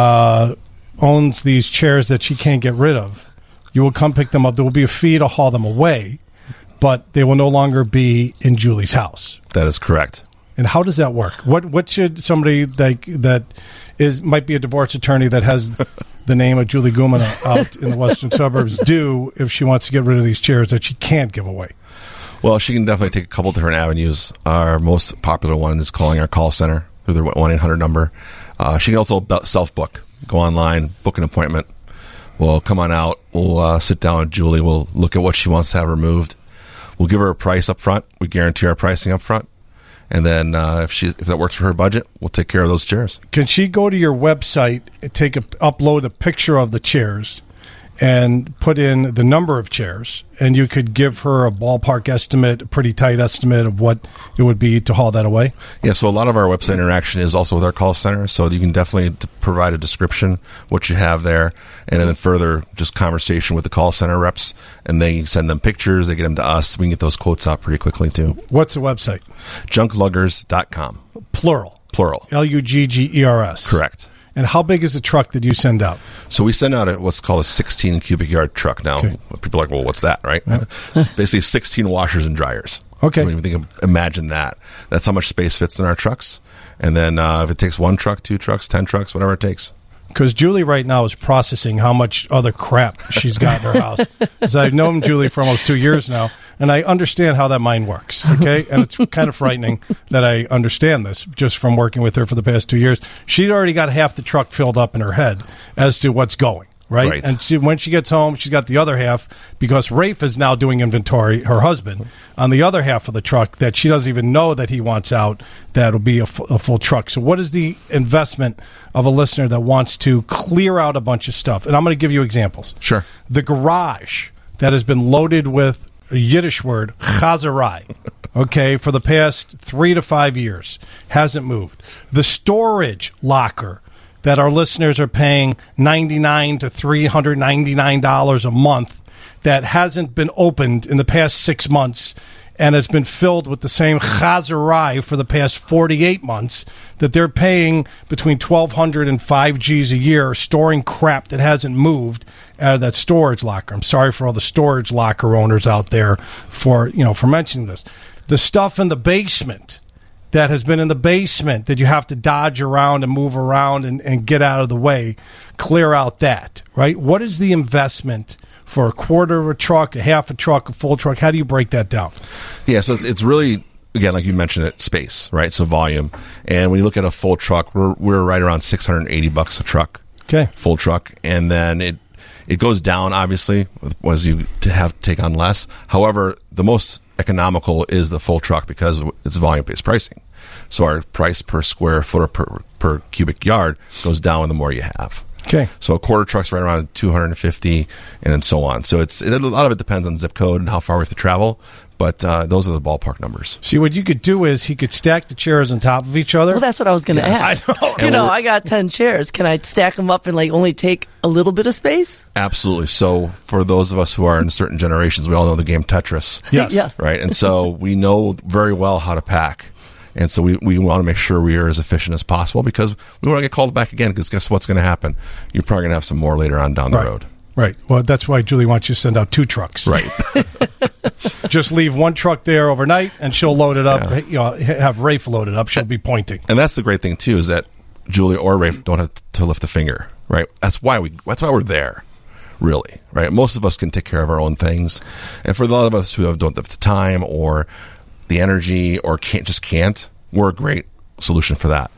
owns these chairs that she can't get rid of, you will come pick them up. There will be a fee to haul them away, but they will no longer be in Julie's house. That is correct. And how does that work? What should somebody that might be a divorce attorney that has the name of Julie Gumina out in the western suburbs do if she wants to get rid of these chairs that she can't give away? Well, she can definitely take a couple different avenues. Our most popular one is calling our call center through their 1-800 number. She can also self-book. Go online, book an appointment. We'll come on out. We'll sit down with Julie. We'll look at what she wants to have removed. We'll give her a price up front. We guarantee our pricing up front. And then if that works for her budget, we'll take care of those chairs. Can she go to your website and upload a picture of the chairs and put in the number of chairs, and you could give her a ballpark estimate, a pretty tight estimate of what it would be to haul that away? Yeah, so a lot of our website interaction is also with our call center, so you can definitely provide a description, what you have there, and then further just conversation with the call center reps, and they send them pictures, they get them to us. We can get those quotes out pretty quickly, too. What's the website? Junkluggers.com. Plural. Luggers. Correct. And how big is the truck that you send out? So we send out what's called a 16 cubic yard truck. Now, people are like, well, what's that, right? Yeah. It's basically 16 washers and dryers. Okay. Imagine that. That's how much space fits in our trucks. And then if it takes 1 truck, 2 trucks, 10 trucks, whatever it takes. Because Julie right now is processing how much other crap she's got in her house. Because I've known Julie for almost 2 years now, and I understand how that mind works, okay? And it's kind of frightening that I understand this just from working with her for the past 2 years. She's already got half the truck filled up in her head as to what's going. Right? And when she gets home, she's got the other half because Rafe is now doing inventory, her husband, on the other half of the truck that she doesn't even know that he wants out. That'll be a full truck. So what is the investment of a listener that wants to clear out a bunch of stuff? And I'm going to give you examples. Sure. The garage that has been loaded with a Yiddish word, chazarai, okay, for the past 3 to 5 years, hasn't moved. The storage locker that our listeners are paying $99 to $399 a month that hasn't been opened in the past 6 months and has been filled with the same chazarai for the past 48 months, that they're paying between $1,200 and $5,000 a year storing crap that hasn't moved out of that storage locker. I'm sorry for all the storage locker owners out there for mentioning this. The stuff in the basement that has been in the basement that you have to dodge around and move around and get out of the way, clear out that, right? What is the investment for a quarter of a truck, a half a truck, a full truck? How do you break that down? Yeah, so it's really, again, like you mentioned it, space, right? So volume. And when you look at a full truck, we're right around $680 a truck. Okay. Full truck. And then it goes down, obviously, as you take on less. However, the most economical is the full truck because it's volume-based pricing. So our price per square foot or per cubic yard goes down the more you have. Okay. So a quarter truck's right around $250 and then so on. So a lot of it depends on zip code and how far we have to travel. But those are the ballpark numbers. See, what you could do is he could stack the chairs on top of each other. Well, that's what I was going to ask. I know. I got 10 chairs. Can I stack them up and only take a little bit of space? Absolutely. So for those of us who are in certain generations, we all know the game Tetris. Yes. Right? And so we know very well how to pack. And so we want to make sure we are as efficient as possible because we want to get called back again because guess what's going to happen? You're probably going to have some more later on down the road. Right. Well, that's why Julie wants you to send out 2 trucks. Right. Just leave 1 truck there overnight, and she'll load it up. Yeah. Have Rafe load it up. She'll be pointing. And that's the great thing too is that Julie or Rafe don't have to lift a finger. Right. That's why we're there. Really. Right. Most of us can take care of our own things, and for a lot of us who don't have the time or the energy or can't, we're a great solution for that.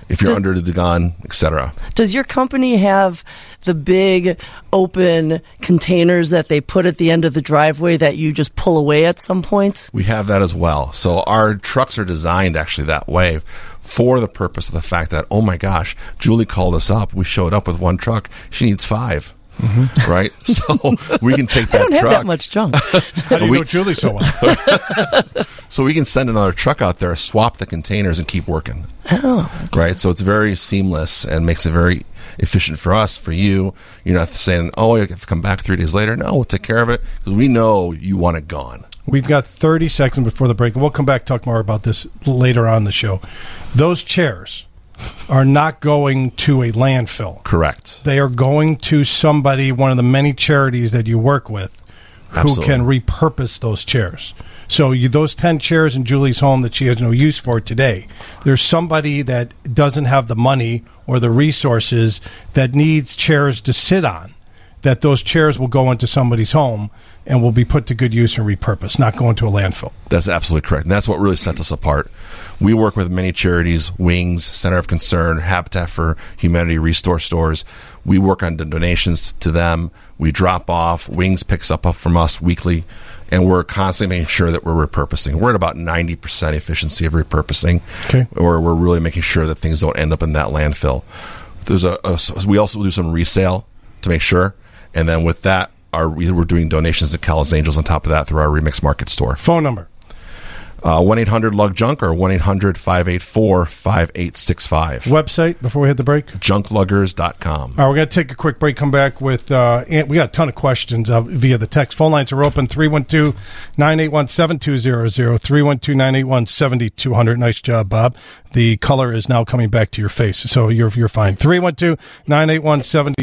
if you're under the gun, etc. Does your company have the big open containers that they put at the end of the driveway that you just pull away at some point? We have that as well. So our trucks are designed actually that way for the purpose of the fact that, oh my gosh, Julie called us up. We showed up with one truck. She needs 5. Mm-hmm. Right? So we can take that I don't truck. have that much junk. How do you know Julie so well? So we can send another truck out there, swap the containers, and keep working. Oh. Okay. Right? So it's very seamless and makes it very efficient for us, for you. You're not saying, oh, you have to come back 3 days later. No, we'll take care of it because we know you want it gone. We've got 30 seconds before the break. We'll come back and talk more about this later on in the show. Those chairs are not going to a landfill. Correct. They are going to somebody, one of the many charities that you work with, Absolutely. who can repurpose those chairs. So those 10 chairs in Julie's home that she has no use for today, there's somebody that doesn't have the money or the resources that needs chairs to sit on, that those chairs will go into somebody's home and will be put to good use and repurposed, not go into a landfill. That's absolutely correct. And that's what really sets us apart. We work with many charities, Wings, Center of Concern, Habitat for Humanity, Restore Stores. We work on donations to them. We drop off. Wings picks up from us weekly. And we're constantly making sure that we're repurposing. We're at about 90% efficiency of repurposing. Okay. Or we're really making sure that things don't end up in that landfill. We also do some resale to make sure. And then with that, we're doing donations to Callous Angels on top of that through our Remix Market store. Phone number? 1-800-LUG-JUNK or 1-800-584-5865. Website before we hit the break? JunkLuggers.com. All right, we're going to take a quick break, come back with, we got a ton of questions via the text. Phone lines are open, 312-981-7200, 312-981-7200. Nice job, Bob. The color is now coming back to your face, so you're fine. 312-981-7200,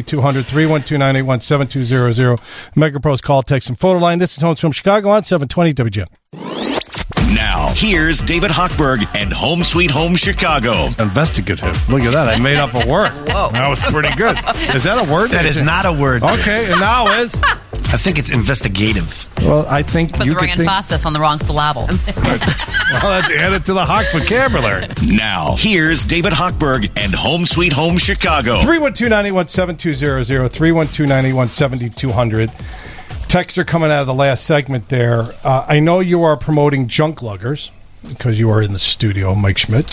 312-981-7200. MegaPro's call, text, and photo line. This is Homes from Chicago on 720 WGN. Now, here's David Hochberg and Home Sweet Home Chicago. Investigative. Look at that. I made up a word. Whoa. That was pretty good. Is that a word? That is not a word. Okay, and now is? I think it's investigative. Well, I think put you the wrong emphasis on the wrong syllable. Well, let's add it to the Hoch vocabulary. Now, here's David Hochberg and Home Sweet Home Chicago. 312-981-7200, 312-981-7200. Texts are coming out of the last segment there. I know you are promoting Junk Luggers because you are in the studio, Mike Schmidt.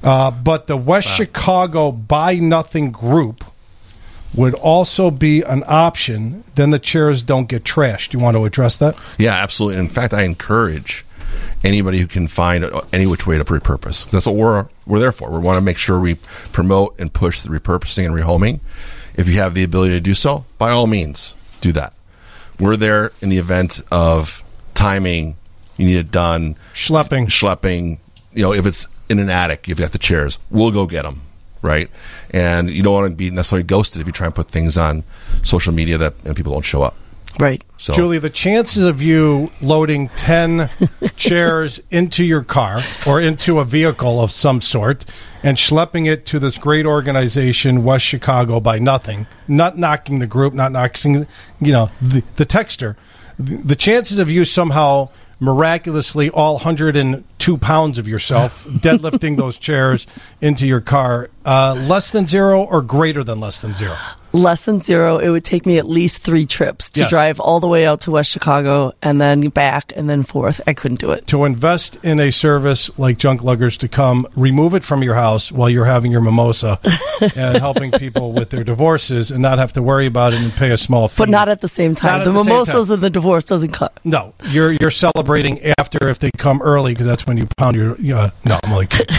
But the West Chicago Buy Nothing group would also be an option. Then the chairs don't get trashed. Do you want to address that? Yeah, absolutely. In fact, I encourage anybody who can find any which way to repurpose. That's what we're there for. We want to make sure we promote and push the repurposing and rehoming. If you have the ability to do so, by all means, do that. We're there in the event of timing. You need it done. Schlepping. You know, if it's in an attic, you've got the chairs. We'll go get them, right? And you don't want to be necessarily ghosted if you try and put things on social media that people don't show up. Right. So, Julie, the chances of you loading 10 chairs into your car or into a vehicle of some sort and schlepping it to this great organization, West Chicago Buy Nothing, not knocking the group, not knocking, the texter, the chances of you somehow miraculously all 102 pounds of yourself deadlifting those chairs into your car, less than zero or greater than less than zero? Less than zero. It would take me at least 3 trips to drive all the way out to West Chicago and then back and then forth. I couldn't do it. To invest in a service like Junk Luggers to come remove it from your house while you're having your mimosa and helping people with their divorces and not have to worry about it and pay a small fee. But not at the same time. The mimosas and the divorce doesn't cut. No. You're celebrating after if they come early because that's when you pound your... no, I'm only kidding.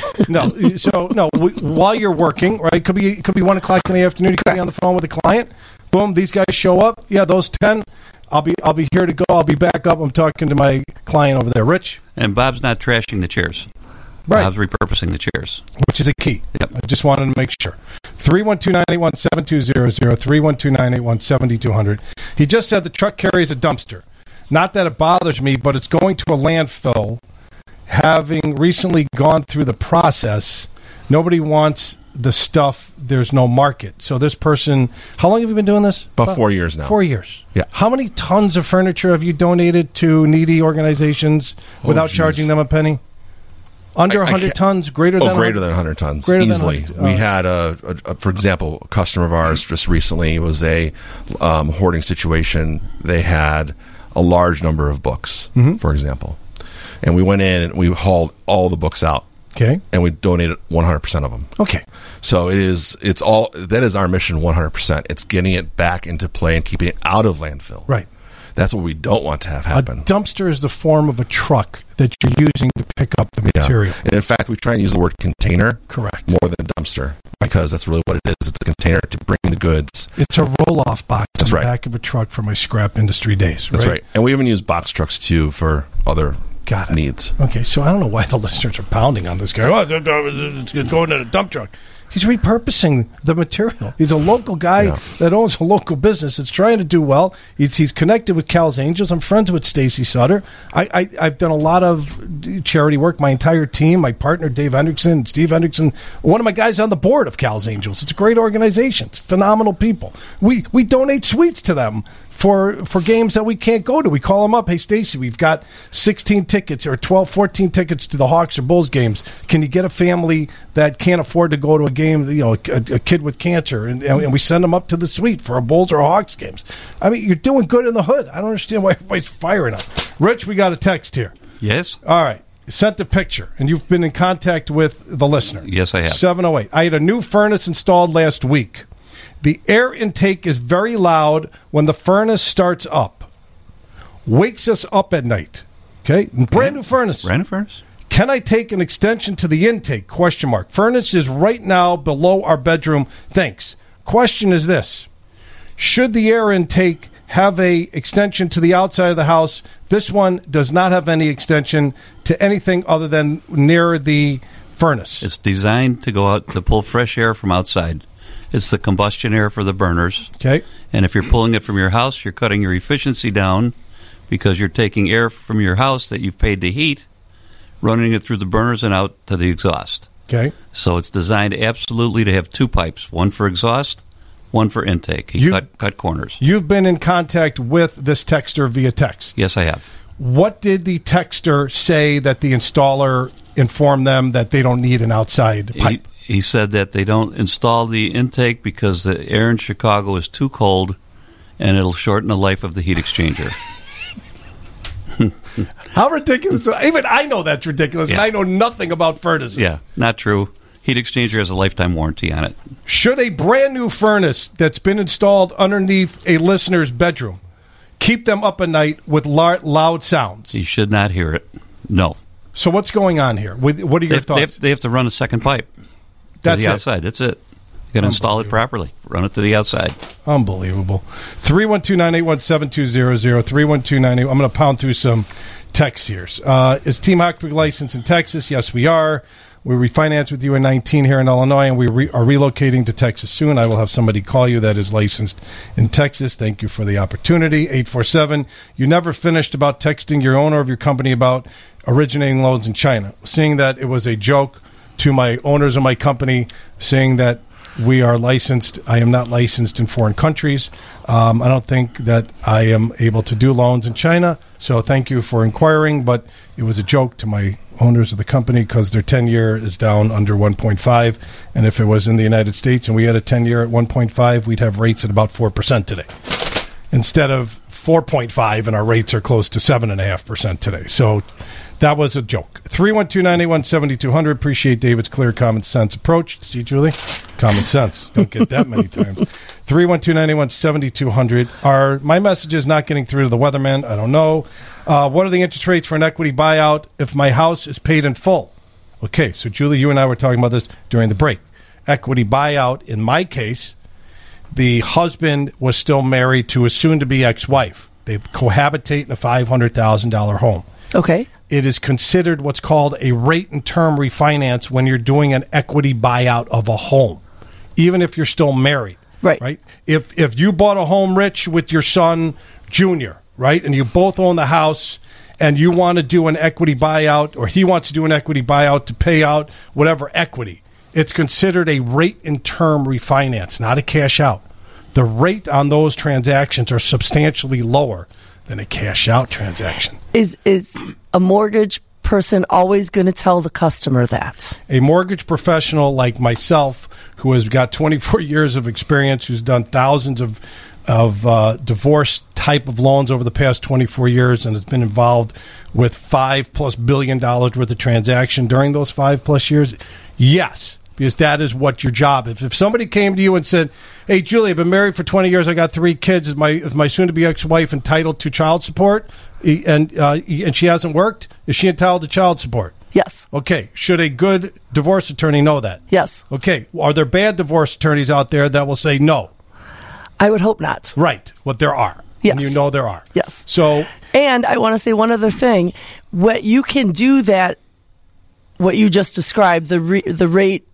While you're working, right? Could be 1 o'clock in the afternoon. You could be on the phone with a client. Boom, these guys show up. Yeah, those 10. I'll be here to go. I'll be back up. I'm talking to my client over there, Rich. And Bob's not trashing the chairs. Right. Bob's repurposing the chairs. Which is a key. Yep. I just wanted to make sure. 312-981-7200, 312-981-7200. He just said the truck carries a dumpster. Not that it bothers me, but it's going to a landfill. Having recently gone through the process, nobody wants the stuff. There's no market. So this person, how long have you been doing this? About 4 years now. 4 years. Yeah. How many tons of furniture have you donated to needy organizations without charging them a penny? Under 100 tons, greater than 100? Greater than 100 tons, greater easily. Than 100. We had, for example, a customer of ours just recently was a hoarding situation. They had a large number of books, for example. And we went in and we hauled all the books out. Okay. And we donated 100% of them. Okay. So that is our mission 100%. It's getting it back into play and keeping it out of landfill. Right. That's what we don't want to have happen. A dumpster is the form of a truck that you're using to pick up the material. And in fact, we try and use the word container correct more than dumpster because that's really what it is. It's a container to bring the goods. It's a roll-off box that's on right. the back of a truck for my scrap industry days. That's right. And we even use box trucks, too, for other needs. Okay, so I don't know why the listeners are pounding on this guy. Oh, it's going in a dump truck. He's repurposing the material. He's a local guy that owns a local business. It's trying to do well. He's connected with Cal's Angels. I'm friends with Stacy Sutter. I've done a lot of charity work. My entire team, my partner Dave Hendrickson, Steve Hendrickson, one of my guys on the board of Cal's Angels. It's a great organization. It's phenomenal people. We donate suites to them for games that we can't go to. We call them up. Hey, Stacy, we've got 16 tickets or 12, 14 tickets to the Hawks or Bulls games. Can you get a family that can't afford to go to a game, a kid with cancer, and we send them up to the suite for a Bulls or a Hawks games? I mean, you're doing good in the hood. I don't understand why everybody's firing up. Rich, we got a text here. Yes. All right. Sent the picture, and you've been in contact with the listener. Yes, I have. 708. I had a new furnace installed last week. The air intake is very loud when the furnace starts up. Wakes us up at night. Okay? Brand new furnace. Brand new furnace. Can I take an extension to the intake? ? Furnace is right now below our bedroom. Thanks. Question is this. Should the air intake have a extension to the outside of the house? This one does not have any extension to anything other than near the furnace. It's designed to go out to pull fresh air from outside. It's the combustion air for the burners. Okay. And if you're pulling it from your house, you're cutting your efficiency down because you're taking air from your house that you've paid to heat, running it through the burners and out to the exhaust. Okay. So it's designed absolutely to have two pipes, one for exhaust, one for intake. Cut corners. You've been in contact with this texter via text. Yes, I have. What did the texter say that the installer informed them that they don't need an outside pipe? He said that they don't install the intake because the air in Chicago is too cold and it'll shorten the life of the heat exchanger. How ridiculous. Even I know that's ridiculous, and I know nothing about furnaces. Yeah, not true. Heat exchanger has a lifetime warranty on it. Should a brand new furnace that's been installed underneath a listener's bedroom keep them up at night with loud sounds? You should not hear it. No. So what's going on here? What are your thoughts? They have to run a second pipe to the outside. That's it. You got to install it properly. Run it to the outside. Unbelievable. 312-981-7200. 312-981. I'm going to pound through some texts here. Is Team Hochberg licensed in Texas? Yes, we are. We refinance with you in 19 here in Illinois, and we are relocating to Texas soon. I will have somebody call you that is licensed in Texas. Thank you for the opportunity. 847. You never finished about texting your owner of your company about originating loans in China. Seeing that it was a joke to my owners of my company, saying that we are licensed. I am not licensed in foreign countries. I don't think that I am able to do loans in China. So thank you for inquiring, but it was a joke to my owners of the company because their 10-year is down under 1.5. And if it was in the United States and we had a 10-year at 1.5, we'd have rates at about 4% today instead of 4.5, and our rates are close to 7.5% today. So that was a joke. 312-981-7200. Appreciate David's clear common sense approach. See, Julie? Common sense. Don't get that many times. 312-981-7200. Are my messages not getting through to the weatherman? I don't know. What are the interest rates for an equity buyout if my house is paid in full? Okay, so Julie, you and I were talking about this during the break. Equity buyout, in my case, the husband was still married to a soon-to-be ex-wife. They cohabitate in a $500,000 home. Okay. It is considered what's called a rate and term refinance when you're doing an equity buyout of a home, even if you're still married. Right. If you bought a home, Rich, with your son, Junior, right, and you both own the house, and you want to do an equity buyout, or he wants to do an equity buyout to pay out whatever equity, it's considered a rate and term refinance, not a cash out. The rate on those transactions are substantially lower than a cash out transaction. Is a mortgage person always going to tell the customer that? A mortgage professional like myself, who has got 24 years of experience, who's done thousands of divorce type of loans over the past 24 years and has been involved with $5+ billion worth of transaction during those 5+ years, yes, because that is what your job is. If somebody came to you and said, hey, Julie, I've been married for 20 years, I got 3 kids, is my soon-to-be ex-wife entitled to child support, and she hasn't worked, is she entitled to child support? Yes. Okay. Should a good divorce attorney know that? Yes. Okay. Are there bad divorce attorneys out there that will say no? I would hope not. Right. What there are. Yes. And you know there are. Yes. So, and I want to say one other thing. What you can do that, what you just described, the rate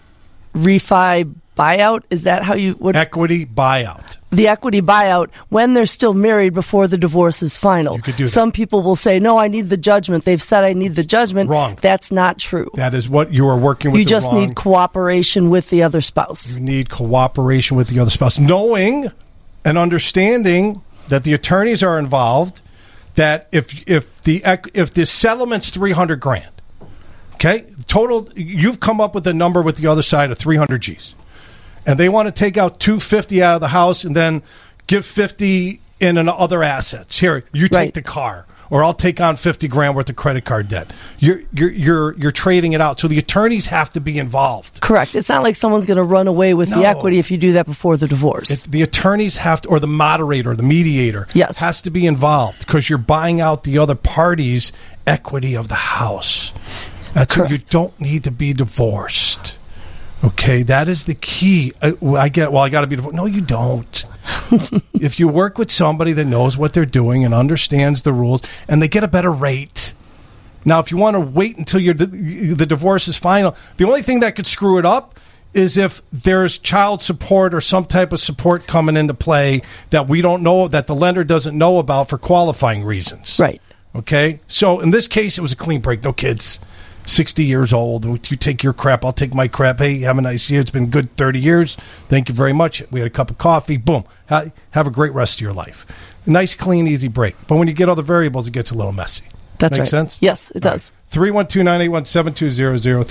refi buyout, is that how you would? Equity buyout. The equity buyout when they're still married before the divorce is final. You could do that. Some people will say, no, I need the judgment. They've said I need the judgment. Wrong. That's not true. That is what you are working with. You just need cooperation with the other spouse. You need cooperation with the other spouse. Knowing and understanding that the attorneys are involved, that if the settlement's $300,000, okay, total, you've come up with a number with the other side of 300 G's. And they want to take out $250 out of the house and then give $50 in other assets. Here, you take the car, or I'll take on $50,000 worth of credit card debt. You're trading it out, so the attorneys have to be involved. Correct. It's not like someone's going to run away with the equity if you do that before the divorce. The attorneys have to, or the moderator, the mediator, has to be involved because you're buying out the other party's equity of the house. That's what, you don't need to be divorced. Okay, that is the key. I got to be divorced. No, you don't. If you work with somebody that knows what they're doing and understands the rules, and they get a better rate. Now, if you want to wait until the divorce is final, the only thing that could screw it up is if there's child support or some type of support coming into play that we don't know, that the lender doesn't know about for qualifying reasons. Right. Okay? So in this case, it was a clean break. No kids. 60 years old. You take your crap, I'll take my crap. Hey, have a nice year. It's been good 30 years. Thank you very much. We had a cup of coffee. Boom. Have a great rest of your life. Nice, clean, easy break. But when you get all the variables, it gets a little messy. That's Make right. sense? Yes, it does. 312-981-7200,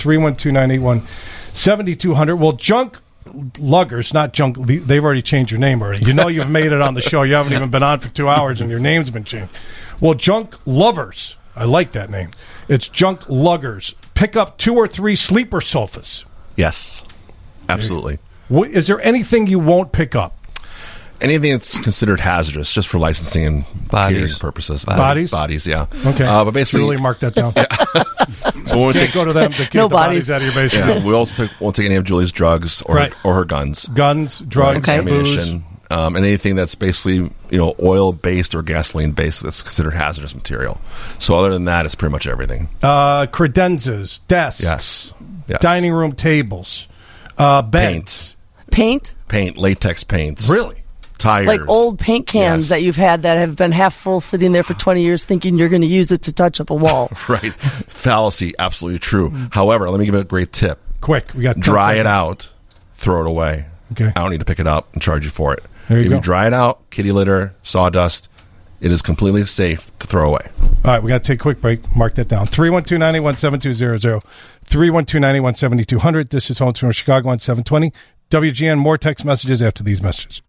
312-981-7200. Well, Junk Luggers, not Junk, they've already changed your name already. You know you've made it on the show. You haven't even been on for 2 hours and your name's been changed. Well, Junk Lovers, I like that name. It's Junk Luggers. Pick up 2 or 3 sleeper sofas. Yes, absolutely. Is there anything you won't pick up? Anything that's considered hazardous, just for licensing and catering purposes. Bodies, yeah. Okay. But basically, Julie, mark that down. So when we can't go to them to keep the bodies out of your basement. Yeah, we also won't take any of Julie's drugs or her guns. Guns, drugs, ammunition. And anything that's basically, oil-based or gasoline-based that's considered hazardous material. So other than that, it's pretty much everything. Credenzas, desks, yes. Dining room tables, beds. Paint, latex paints. Really? Tires. Like old paint cans that you've had that have been half full sitting there for 20 years thinking you're going to use it to touch up a wall. Right. Fallacy, absolutely true. However, let me give you a great tip. Quick, we got dry it out, throw it away. Okay. I don't need to pick it up and charge you for it. There you go. You dry it out, kitty litter, sawdust, it is completely safe to throw away. All right, we got to take a quick break. Mark that down. 312-981-7200, 312-981-7200. This is Home Sweet Chicago on 720. WGN, more text messages after these messages.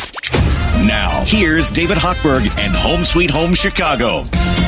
Now, here's David Hochberg and Home Sweet Home Chicago.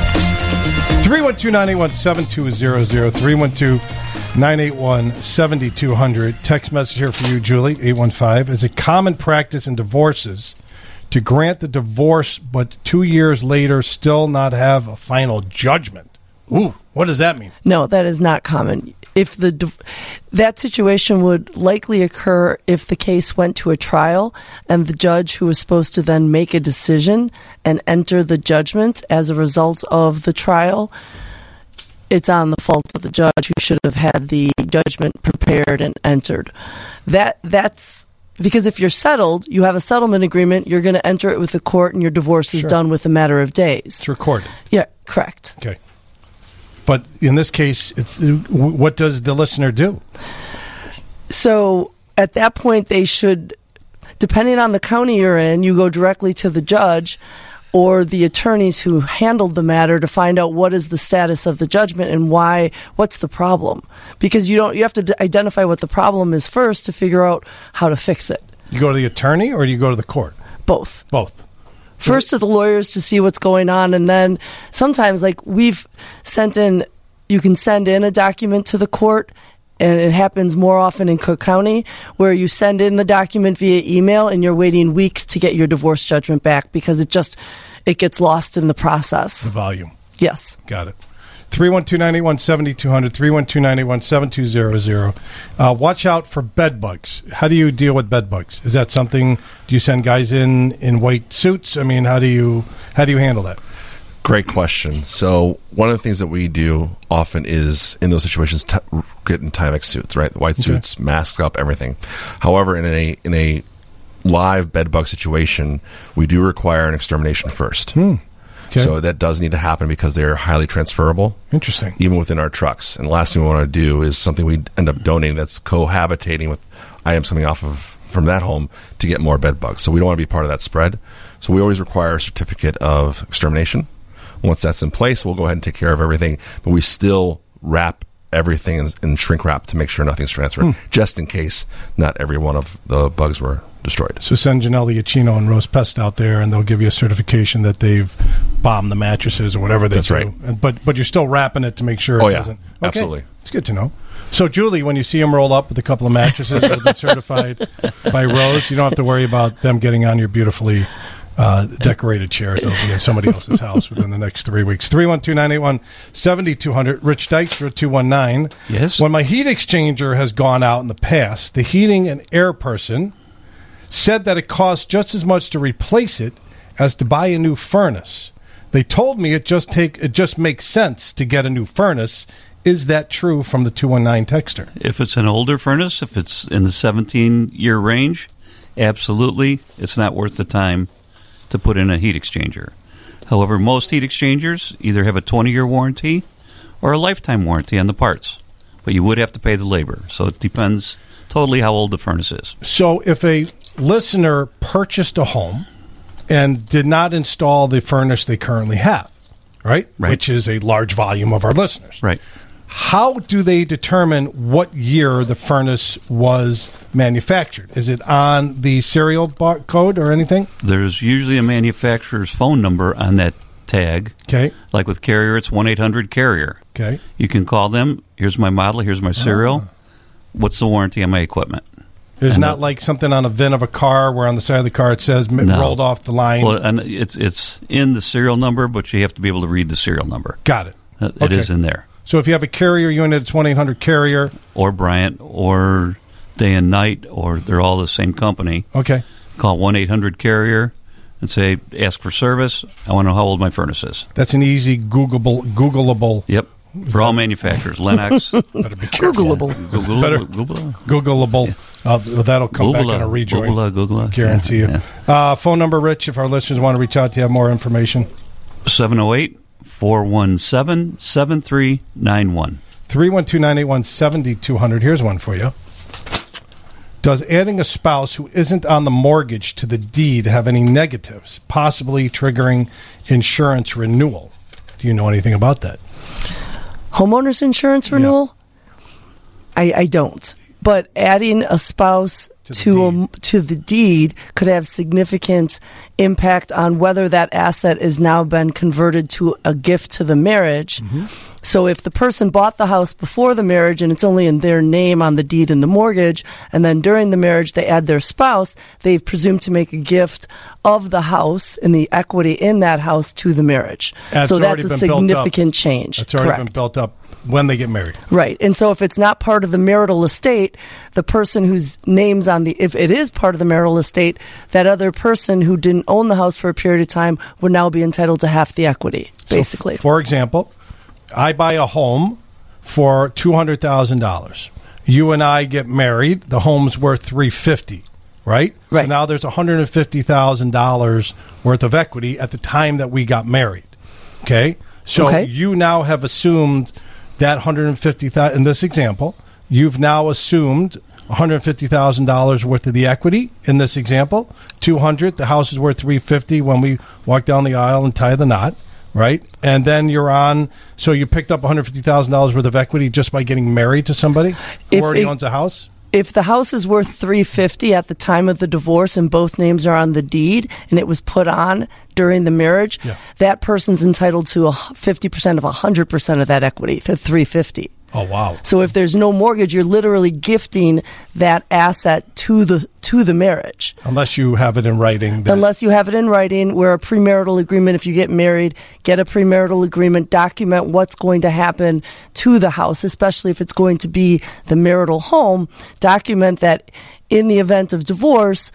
312-981-7200, 312-981-7200. Text message here for you, Julie, 815. Is it common practice in divorces to grant the divorce, but 2 years later still not have a final judgment? Ooh, what does that mean? No, that is not common. If that situation would likely occur if the case went to a trial and the judge who was supposed to then make a decision and enter the judgment as a result of the trial, it's on the fault of the judge who should have had the judgment prepared and entered. That's because if you're settled, you have a settlement agreement, you're going to enter it with the court and your divorce is done with a matter of days. It's recorded. Yeah, correct. Okay. But in this case, what does the listener do? So at that point, they should, depending on the county you're in, you go directly to the judge. or the attorneys who handled the matter to find out what is the status of the judgment and what's the problem. Because you have to identify what the problem is first to figure out how to fix it. You go to the attorney or do you go to the court? Both. Both. First to the lawyers to see what's going on, and then sometimes, like, we've sent in, you can send in a document to the court, and it happens more often in Cook County, where you send in the document via email and you're waiting weeks to get your divorce judgment back because it gets lost in the process. The volume. Yes. Got it. 312-981-7200, 312-981-7200. Watch out for bed bugs. How do you deal with bed bugs? Is that something, do you send guys in white suits? I mean, how do you handle that? Great question. So one of the things that we do often is, in those situations, get in Timex suits, right? The white suits, masks up, everything. However, in a live bed bug situation, we do require an extermination first. Okay. So that does need to happen because they're highly transferable. Interesting. Even within our trucks. And the last thing we want to do is something we end up donating that's cohabitating with items coming off from that home to get more bed bugs. So we don't want to be part of that spread. So we always require a certificate of extermination. Once that's in place, we'll go ahead and take care of everything, but we still wrap everything in shrink wrap to make sure nothing's transferred, just in case not every one of the bugs were destroyed. So send Janelle Iacchino and Rose Pest out there, and they'll give you a certification that they've bombed the mattresses or whatever they do. That's right. But you're still wrapping it to make sure it doesn't. Okay. Absolutely. It's good to know. So, Julie, when you see them roll up with a couple of mattresses that have been certified by Rose, you don't have to worry about them getting on your beautifully decorated chairs. They'll be in somebody else's house within the next 3 weeks. 312-981-7200. Rich Dykstra, 219. Yes. When my heat exchanger has gone out in the past, the heating and air person said that it costs just as much to replace it as to buy a new furnace. They told me it just makes sense to get a new furnace. Is that true from the 219 texter? If it's an older furnace, if it's in the 17-year range, absolutely, it's not worth the time to put in a heat exchanger. However, most heat exchangers either have a 20-year warranty or a lifetime warranty on the parts, but you would have to pay the labor. So it depends totally how old the furnace is. So if a listener purchased a home and did not install the furnace they currently have, right? Which is a large volume of our listeners. Right. How do they determine what year the furnace was manufactured? Is it on the serial code or anything? There's usually a manufacturer's phone number on that tag. Okay. Like with Carrier, it's 1-800-CARRIER. Okay. You can call them. Here's my model. Here's my serial. What's the warranty on my equipment? There's not like something on a VIN of a car where on the side of the car it says rolled off the line. Well, and it's in the serial number, but you have to be able to read the serial number. Got it. It is in there. So if you have a Carrier unit, it's 1-800-CARRIER. Or Bryant, or Day and Night, or they're all the same company. Okay. Call 1-800-CARRIER and say, ask for service. I want to know how old my furnace is. That's an easy Googleable. Yep. For all manufacturers. Lennox. Better be careful. Googleable. Yeah. That'll come back on a rejoin. Google. Guarantee you. Yeah. Phone number, Rich, if our listeners want to reach out to you, have more information. 708-417-7391. 312-981-7200. Here's one for you. Does adding a spouse who isn't on the mortgage to the deed have any negatives, possibly triggering insurance renewal? Do you know anything about that? Homeowners insurance renewal? Yeah. I don't. But adding a spouse to the deed could have significant impact on whether that asset is now been converted to a gift to the marriage. Mm-hmm. So if the person bought the house before the marriage and it's only in their name on the deed and the mortgage, and then during the marriage they add their spouse, they've presumed to make a gift of the house and the equity in that house to the marriage. So that's a significant change. It's already been built up when they get married. Right. And so if it's not part of the marital estate, the person whose name's on if it is part of the marital estate, that other person who didn't own the house for a period of time would now be entitled to half the equity, basically. So for example, I buy a home for $200,000. You and I get married. The home's worth $350,000, right? Right. So now there's $150,000 worth of equity at the time that we got married. Okay? So you now have assumed that $150,000 in this example. You've now assumed $150,000 worth of the equity in this example. $200,000. The house is worth $350,000 when we walk down the aisle and tie the knot, right? And then you're on. So you picked up $150,000 worth of equity just by getting married to somebody who already owns a house. If the house is worth $350,000 at the time of the divorce and both names are on the deed and it was put on during the marriage, that person's entitled to 50% of 100% of that equity, the $350,000. Oh, wow. So if there's no mortgage, you're literally gifting that asset to the marriage. Unless you have it in writing. Unless you have it in writing, where a premarital agreement, if you get married, get a premarital agreement, document what's going to happen to the house, especially if it's going to be the marital home. Document that in the event of divorce,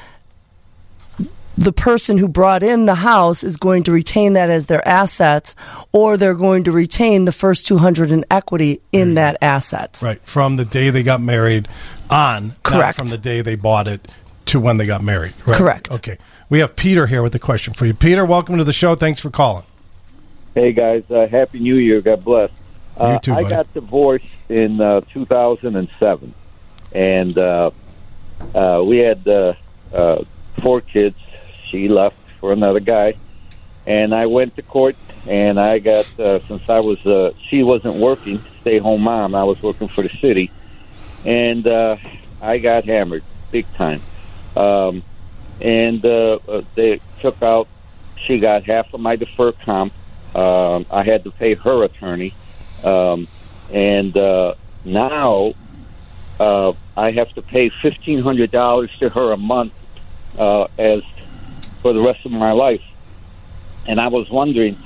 the person who brought in the house is going to retain that as their asset, or they're going to retain the first $200,000 in equity in that asset. Right, from the day they got married on, correct, not from the day they bought it to when they got married. Right? Correct. Okay. We have Peter here with a question for you. Peter, welcome to the show. Thanks for calling. Hey, guys. Happy New Year. God bless. You too, I buddy. got divorced in 2007, and we had 4 kids. She left for another guy, and I went to court, and I got, since I was, she wasn't working, stay-home mom, I was working for the city, and I got hammered big time. And they took out, she got half of my deferred comp. I had to pay her attorney. And now I have to pay $1,500 to her a month as for the rest of my life. And I was wondering,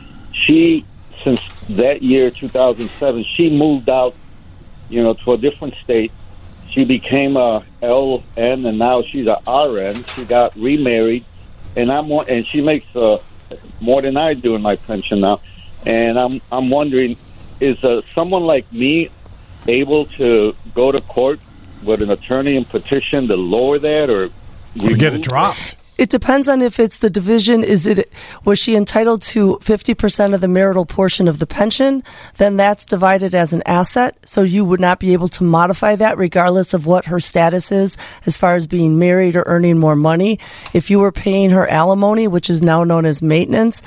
since that year, 2007, she moved out, to a different state. She became a LN, and now she's a RN. She got remarried, and she makes more than I do in my pension now. And I'm wondering, is someone like me able to go to court with an attorney and petition to lower that or get it dropped? It depends on if it's the division. Was she entitled to 50% of the marital portion of the pension? Then that's divided as an asset, so you would not be able to modify that regardless of what her status is as far as being married or earning more money. If you were paying her alimony, which is now known as maintenance,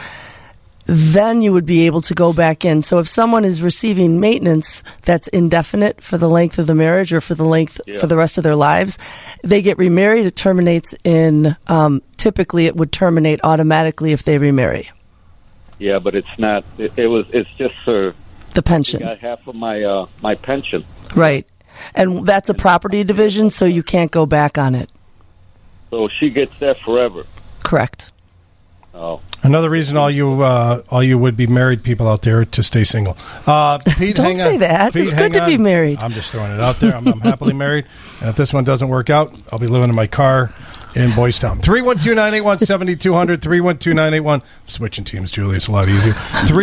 then you would be able to go back in. So if someone is receiving maintenance that's indefinite for the length of the marriage or for the rest of their lives, they get remarried. It terminates typically it would terminate automatically if they remarry. Yeah, but it's not. It's just the pension. She got half of my pension. Right, and that's a property division, so you can't go back on it. So she gets that forever. Correct. Oh. Another reason all you would be married people out there to stay single. Pete, don't say that. Pete, it's good to be married. I'm just throwing it out there. I'm happily married, and if this one doesn't work out, I'll be living in my car in Boys Town. 312-981-7200. 312-981. Switching teams, Julie. It's a lot easier.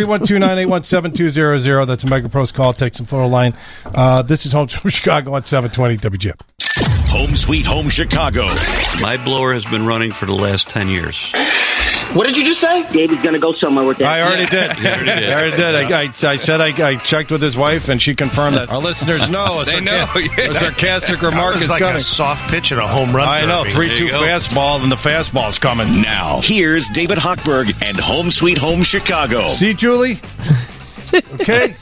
312-981-7200. That's a MegaPros call. Take some photo line. This is Home from Chicago on 720 WGM. Home Sweet Home Chicago. My blower has been running for the last 10 years. What did you just say? David's going to go somewhere with that. I already did. I already did. I said I checked with his wife, and she confirmed that. Our listeners know. They know. A sarcastic remark is like coming. A soft pitch and a home run. I know. 3-2 fastball, and the fastball's coming. Now, here's David Hochberg and Home Sweet Home Chicago. See, Julie? Okay?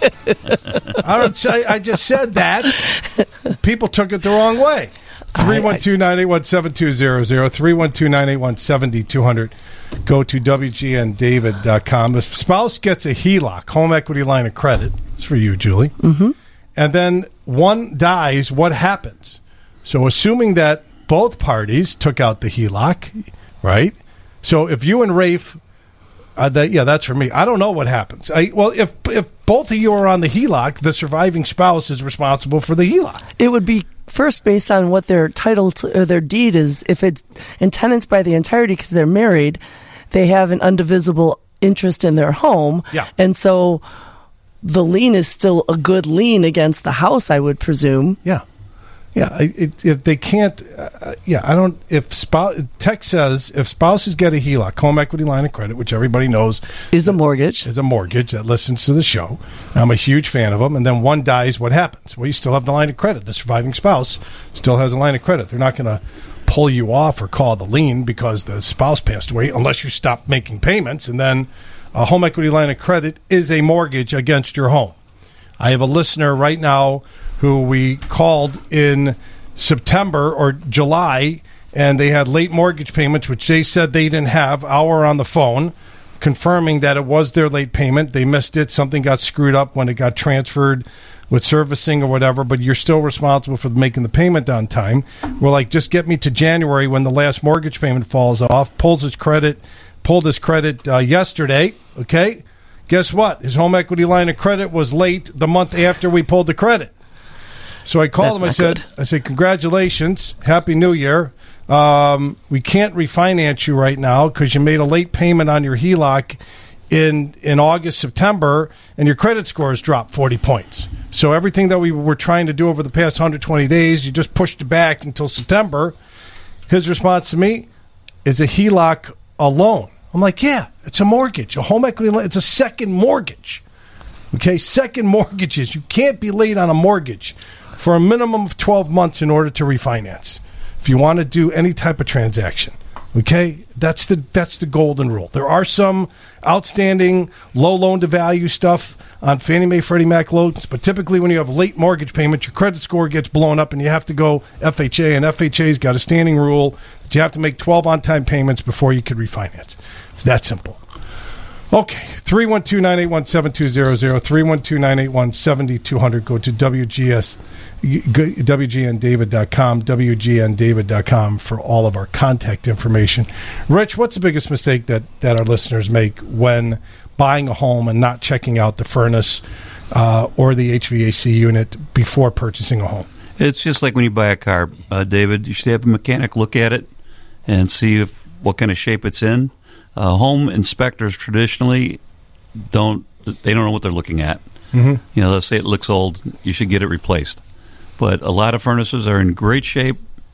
I just said that. People took it the wrong way. 312-981-7200. 312-981-7200. Go to WGNDavid.com. If spouse gets a HELOC, home equity line of credit, it's for you, Julie, and then one dies, what happens? So assuming that both parties took out the HELOC, right? So if you and Rafe, that's for me. I don't know what happens. If both of you are on the HELOC, the surviving spouse is responsible for the HELOC. It would be first based on what their title or their deed is. If it's in tenants by the entirety because they're married, they have an undivisible interest in their home. Yeah. And so the lien is still a good lien against the house, I would presume. Yeah. Yeah, if they can't, I don't. Tech says if spouses get a HELOC, home equity line of credit, which everybody knows is a mortgage, that listens to the show. I'm a huge fan of them. And then one dies, what happens? Well, you still have the line of credit. The surviving spouse still has a line of credit. They're not going to pull you off or call the lien because the spouse passed away, unless you stop making payments. And then a home equity line of credit is a mortgage against your home. I have a listener right now who we called in September or July, and they had late mortgage payments, which they said they didn't have. Hour on the phone, confirming that it was their late payment. They missed it. Something got screwed up when it got transferred with servicing or whatever, but you're still responsible for making the payment on time. We're like, just get me to January when the last mortgage payment falls off. Pulled his credit yesterday, okay? Guess what? His home equity line of credit was late the month after we pulled the credit. So I called him. I said, congratulations. Happy New Year. We can't refinance you right now because you made a late payment on your HELOC in August, September, and your credit score has dropped 40 points. So everything that we were trying to do over the past 120 days, you just pushed it back until September. His response to me is a HELOC a loan. I'm like, yeah, it's a mortgage, a home equity loan. It's a second mortgage. Okay, second mortgages. You can't be late on a mortgage for a minimum of 12 months in order to refinance if you want to do any type of transaction. Okay, that's the golden rule. There are some outstanding low loan to value stuff on Fannie Mae, Freddie Mac loans, but typically when you have late mortgage payments, your credit score gets blown up and you have to go FHA, and FHA's got a standing rule that you have to make 12 on-time payments before you could refinance. It's that simple. Okay, 312-981-7200, 312-981-7200. Go to WGNDavid.com, WGNDavid.com for all of our contact information. Rich, what's the biggest mistake that our listeners make when buying a home and not checking out the furnace or the HVAC unit before purchasing a home? It's just like when you buy a car, David. You should have a mechanic look at it and see what kind of shape it's in. Home inspectors traditionally don't know what they're looking at. Mm-hmm. You know, let's say it looks old, you should get it replaced. But a lot of furnaces are in great shape.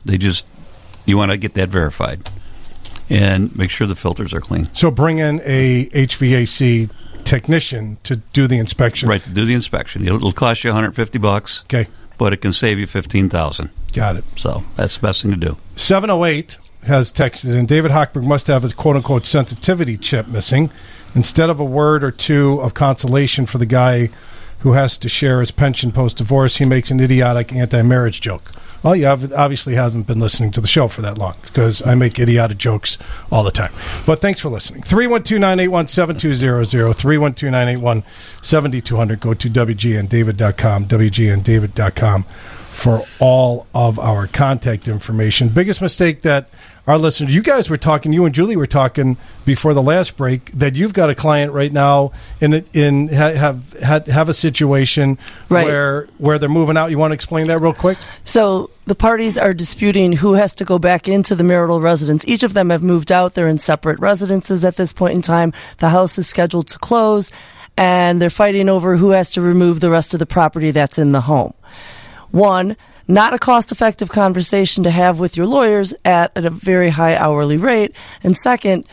You want to get that verified and make sure the filters are clean. So bring in a HVAC technician to do the inspection. Right, to do the inspection. It'll cost you $150. Okay. But it can save you $15,000. Got it. So that's the best thing to do. 708 has texted, and David Hochberg must have his quote-unquote sensitivity chip missing. Instead of a word or two of consolation for the guy who has to share his pension post-divorce, he makes an idiotic anti-marriage joke. Well, you obviously haven't been listening to the show for that long, because I make idiotic jokes all the time. But thanks for listening. 312-981-7200, 312-981-7200. Go to WGNDavid.com, WGNDavid.com for all of our contact information. Biggest mistake that our listeners, you guys were talking, you and Julie were talking before the last break, that you've got a client right now have a situation where they're moving out. You want to explain that real quick? So the parties are disputing who has to go back into the marital residence. Each of them have moved out. They're in separate residences at this point in time. The house is scheduled to close, and they're fighting over who has to remove the rest of the property that's in the home. One, not a cost-effective conversation to have with your lawyers at a very high hourly rate. And second,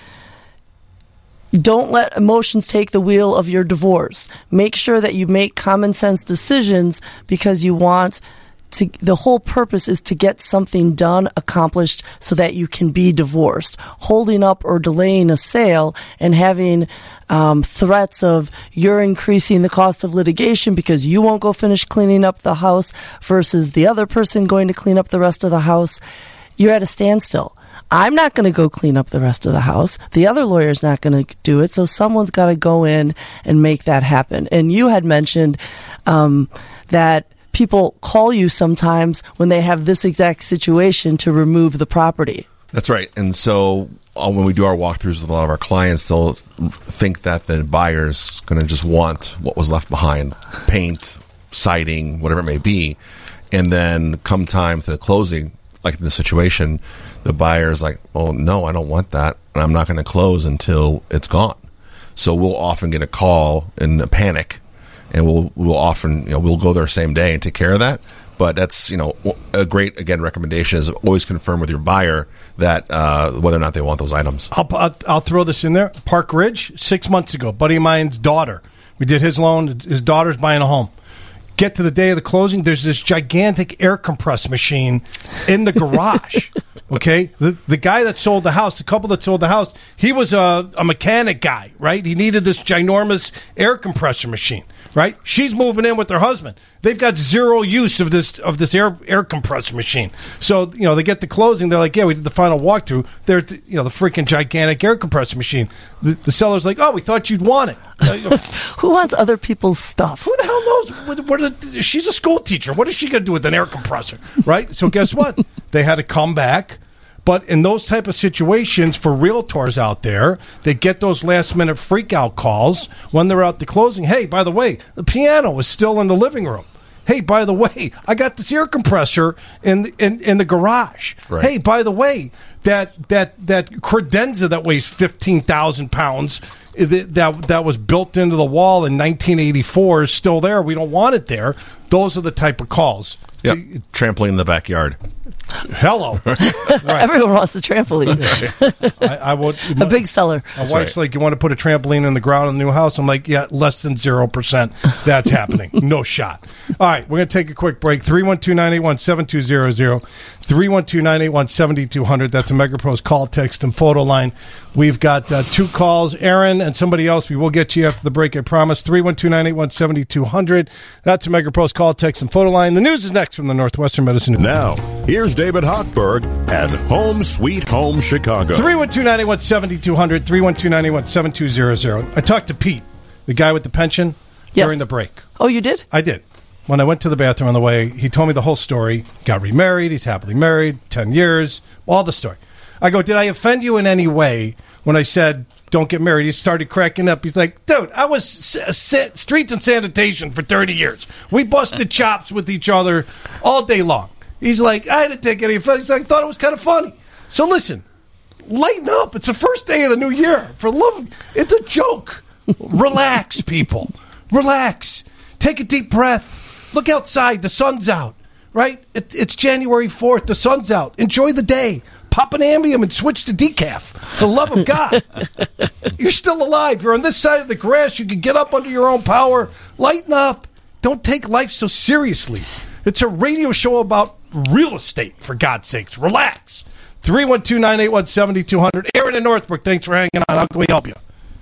don't let emotions take the wheel of your divorce. Make sure that you make common sense decisions, because you want to, the whole purpose is to get something done, accomplished, so that you can be divorced. Holding up or delaying a sale and having threats of you're increasing the cost of litigation because you won't go finish cleaning up the house versus the other person going to clean up the rest of the house, you're at a standstill. I'm not going to go clean up the rest of the house. The other lawyer's not going to do it. So someone's got to go in and make that happen. And you had mentioned that people call you sometimes when they have this exact situation to remove the property. That's right. And so when we do our walkthroughs with a lot of our clients, they'll think that the buyer's going to just want what was left behind, paint, siding, whatever it may be. And then come time to the closing, like in this situation, the buyer's like, oh, no, I don't want that. And I'm not going to close until it's gone. So we'll often get a call in a panic, and we'll often, we'll go there same day and take care of that. But that's, a great, again, recommendation is always confirm with your buyer that whether or not they want those items. I'll throw this in there. Park Ridge, 6 months ago, buddy of mine's daughter. We did his loan. His daughter's buying a home. Get to the day of the closing, there's this gigantic air compressor machine in the garage. Okay? The guy that sold the house, the couple that sold the house, he was a mechanic guy, right? He needed this ginormous air compressor machine, right? She's moving in with her husband. They've got zero use of this air compressor machine. So, they get to closing, they're like, yeah, we did the final walkthrough. There's, the freaking gigantic air compressor machine. The seller's like, oh, we thought you'd want it. Who wants other people's stuff? Who the hell knows? She's a school teacher. What is she going to do with an air compressor, right? So guess what? They had to come back. But in those type of situations for realtors out there, they get those last-minute freak-out calls when they're out to closing. Hey, by the way, the piano is still in the living room. Hey, by the way, I got this air compressor in the garage. Right. Hey, by the way, that credenza that weighs 15,000 pounds that was built into the wall in 1984 is still there. We don't want it there. Those are the type of calls. Yep. Trampoline in the backyard. Hello. Right. Everyone wants a trampoline. I would. A big seller. My wife's like, you want to put a trampoline in the ground in the new house? I'm like, yeah, less than 0%. That's happening. No shot. All right, we're going to take a quick break. 312-981-7200. 312-981-7200. That's a MegaPros call, text, and photo line. We've got 2 calls. Aaron and somebody else. We will get you after the break, I promise. 312-981-7200. That's a MegaPros call, text, and photo line. The news is next from the Northwestern Medicine News. Now, here's David Hochberg and Home Sweet Home Chicago. 312-981-7200. 312-981-7200. I talked to Pete, the guy with the pension, during the break. Oh, you did? I did. When I went to the bathroom on the way, he told me the whole story. Got remarried. He's happily married. 10 years. All the story. I go, did I offend you in any way when I said don't get married? He started cracking up. He's like, dude, I was streets and sanitation for 30 years. We busted chops with each other all day long. He's like, I didn't take any offense. He's like, I thought it was kind of funny. So listen, lighten up. It's the first day of the new year. For love, it's a joke. Relax, people. Relax. Take a deep breath. Look outside. The sun's out, right? It's January 4th. The sun's out. Enjoy the day. Pop an Ambien and switch to decaf. For the love of God. You're still alive. You're on this side of the grass. You can get up under your own power. Lighten up. Don't take life so seriously. It's a radio show about real estate, for God's sakes. Relax. 312-981-7200. Aaron in Northbrook, thanks for hanging on. How can we help you?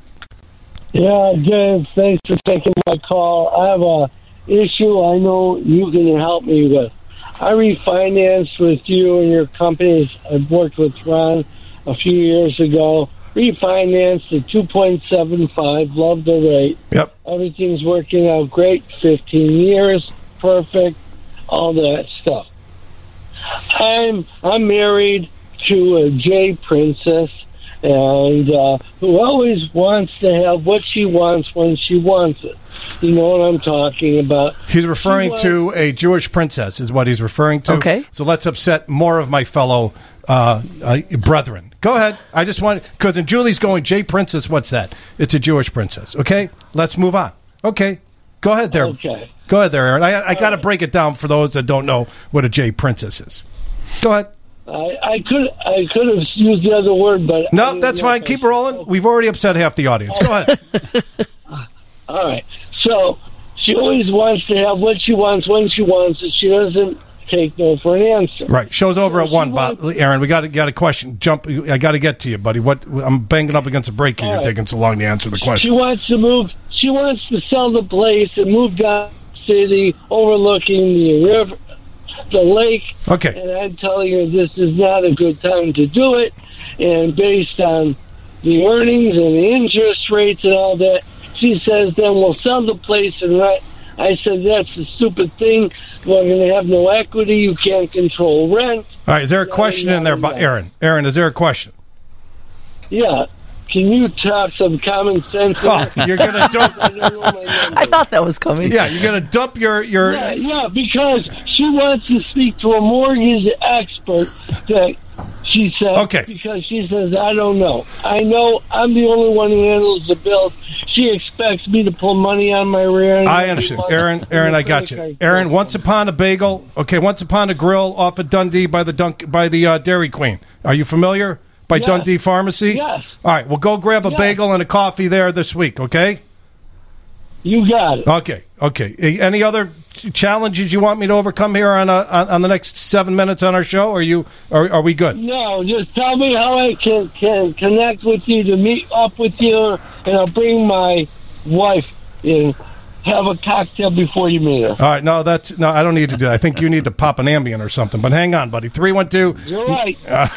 Yeah, Dave, thanks for taking my call. I have a issue I know you can help me with. I refinanced with you and your companies. I've worked with Ron a few years ago. Refinanced at 2.75. Love the rate. Yep. Everything's working out great. 15 years. Perfect. All that stuff. I'm married to a J Princess, and who always wants to have what she wants when she wants it. You know what I'm talking about. He's referring to a Jewish princess is what he's referring to. Okay. So let's upset more of my fellow brethren. Go ahead. I just want, because in Julie's going, J Princess, what's that? It's a Jewish princess. Okay? Let's move on. Okay. Go ahead there. Okay. Go ahead there, Aaron. I got to break it down for those that don't know what a J Princess is. Go ahead. I could have used the other word, but... No, that's fine. Keep rolling. We've already upset half the audience. Go ahead. All right. So, she always wants to have what she wants when she wants it. She doesn't take no for an answer. Right. Show's over at 1, Bob. Aaron, we got a question. Jump. I got to get to you, buddy. What? I'm banging up against a break here. You're taking so long to answer the question. She wants to move. She wants to sell the place and move down the city overlooking the river, the lake. Okay. And I'm telling her this is not a good time to do it. And based on the earnings and the interest rates and all that, she says, then we'll sell the place and rent. I said, that's a stupid thing. We're going to have no equity. You can't control rent. All right. Is there a question in there, Aaron? Aaron, is there a question? Yeah. Can you talk some common sense? Oh, you're going to dump. I thought that was coming. Yeah, you're going to dump your. Yeah, because she wants to speak to a mortgage expert that she said. Okay. Because she says, I don't know. I know I'm the only one who handles the bills. She expects me to pull money on my rear end. I understand. Aaron, I got you. Aaron, once upon a bagel, once upon a grill off of Dundee by the Dairy Queen. Are you familiar? By Yes. Dundee Pharmacy? Yes. All right, well, go grab a bagel and a coffee there this week, okay? You got it. Okay. Any other challenges you want me to overcome here on the next 7 minutes on our show? Are we good? No, just tell me how I can connect with you to meet up with you, and I'll bring my wife in. Have a cocktail before you meet her. All right, no, I don't need to do that. I think you need to pop an Ambien or something. But hang on, buddy. 312. You're right.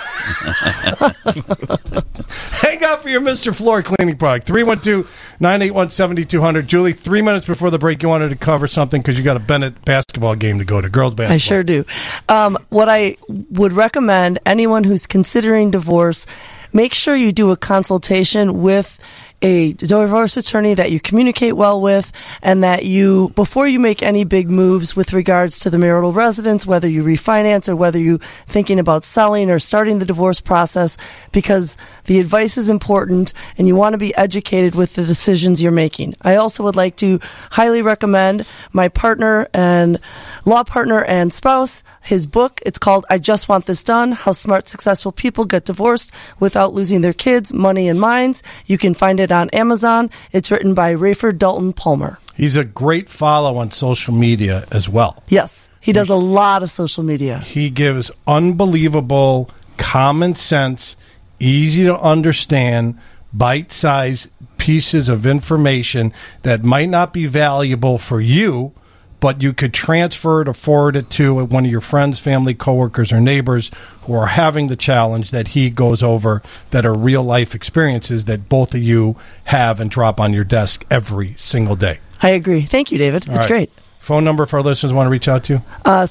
Hang on for your Mr. Floor cleaning product. 312-981-7200. Julie, 3 minutes before the break, you wanted to cover something because you got a Bennett basketball game to go to, girls basketball. I sure do. What I would recommend, anyone who's considering divorce, make sure you do a consultation with a divorce attorney that you communicate well with, and that you, before you make any big moves with regards to the marital residence, whether you refinance or whether you're thinking about selling or starting the divorce process, because the advice is important and you want to be educated with the decisions you're making. I also would like to highly recommend my partner and law partner and spouse, his book. It's called I Just Want This Done, How Smart, Successful People Get Divorced Without Losing Their Kids, Money, and Minds. You can find it on Amazon. It's written by Rayford Dalton Palmer. He's a great follow on social media as well. Yes, he does a lot of social media. He gives unbelievable, common sense, easy to understand, bite-sized pieces of information that might not be valuable for you, but you could transfer it or forward it to one of your friends, family, coworkers, or neighbors who are having the challenge that he goes over, that are real-life experiences that both of you have and drop on your desk every single day. I agree. Thank you, David. It's great. Phone number for our listeners want to reach out to?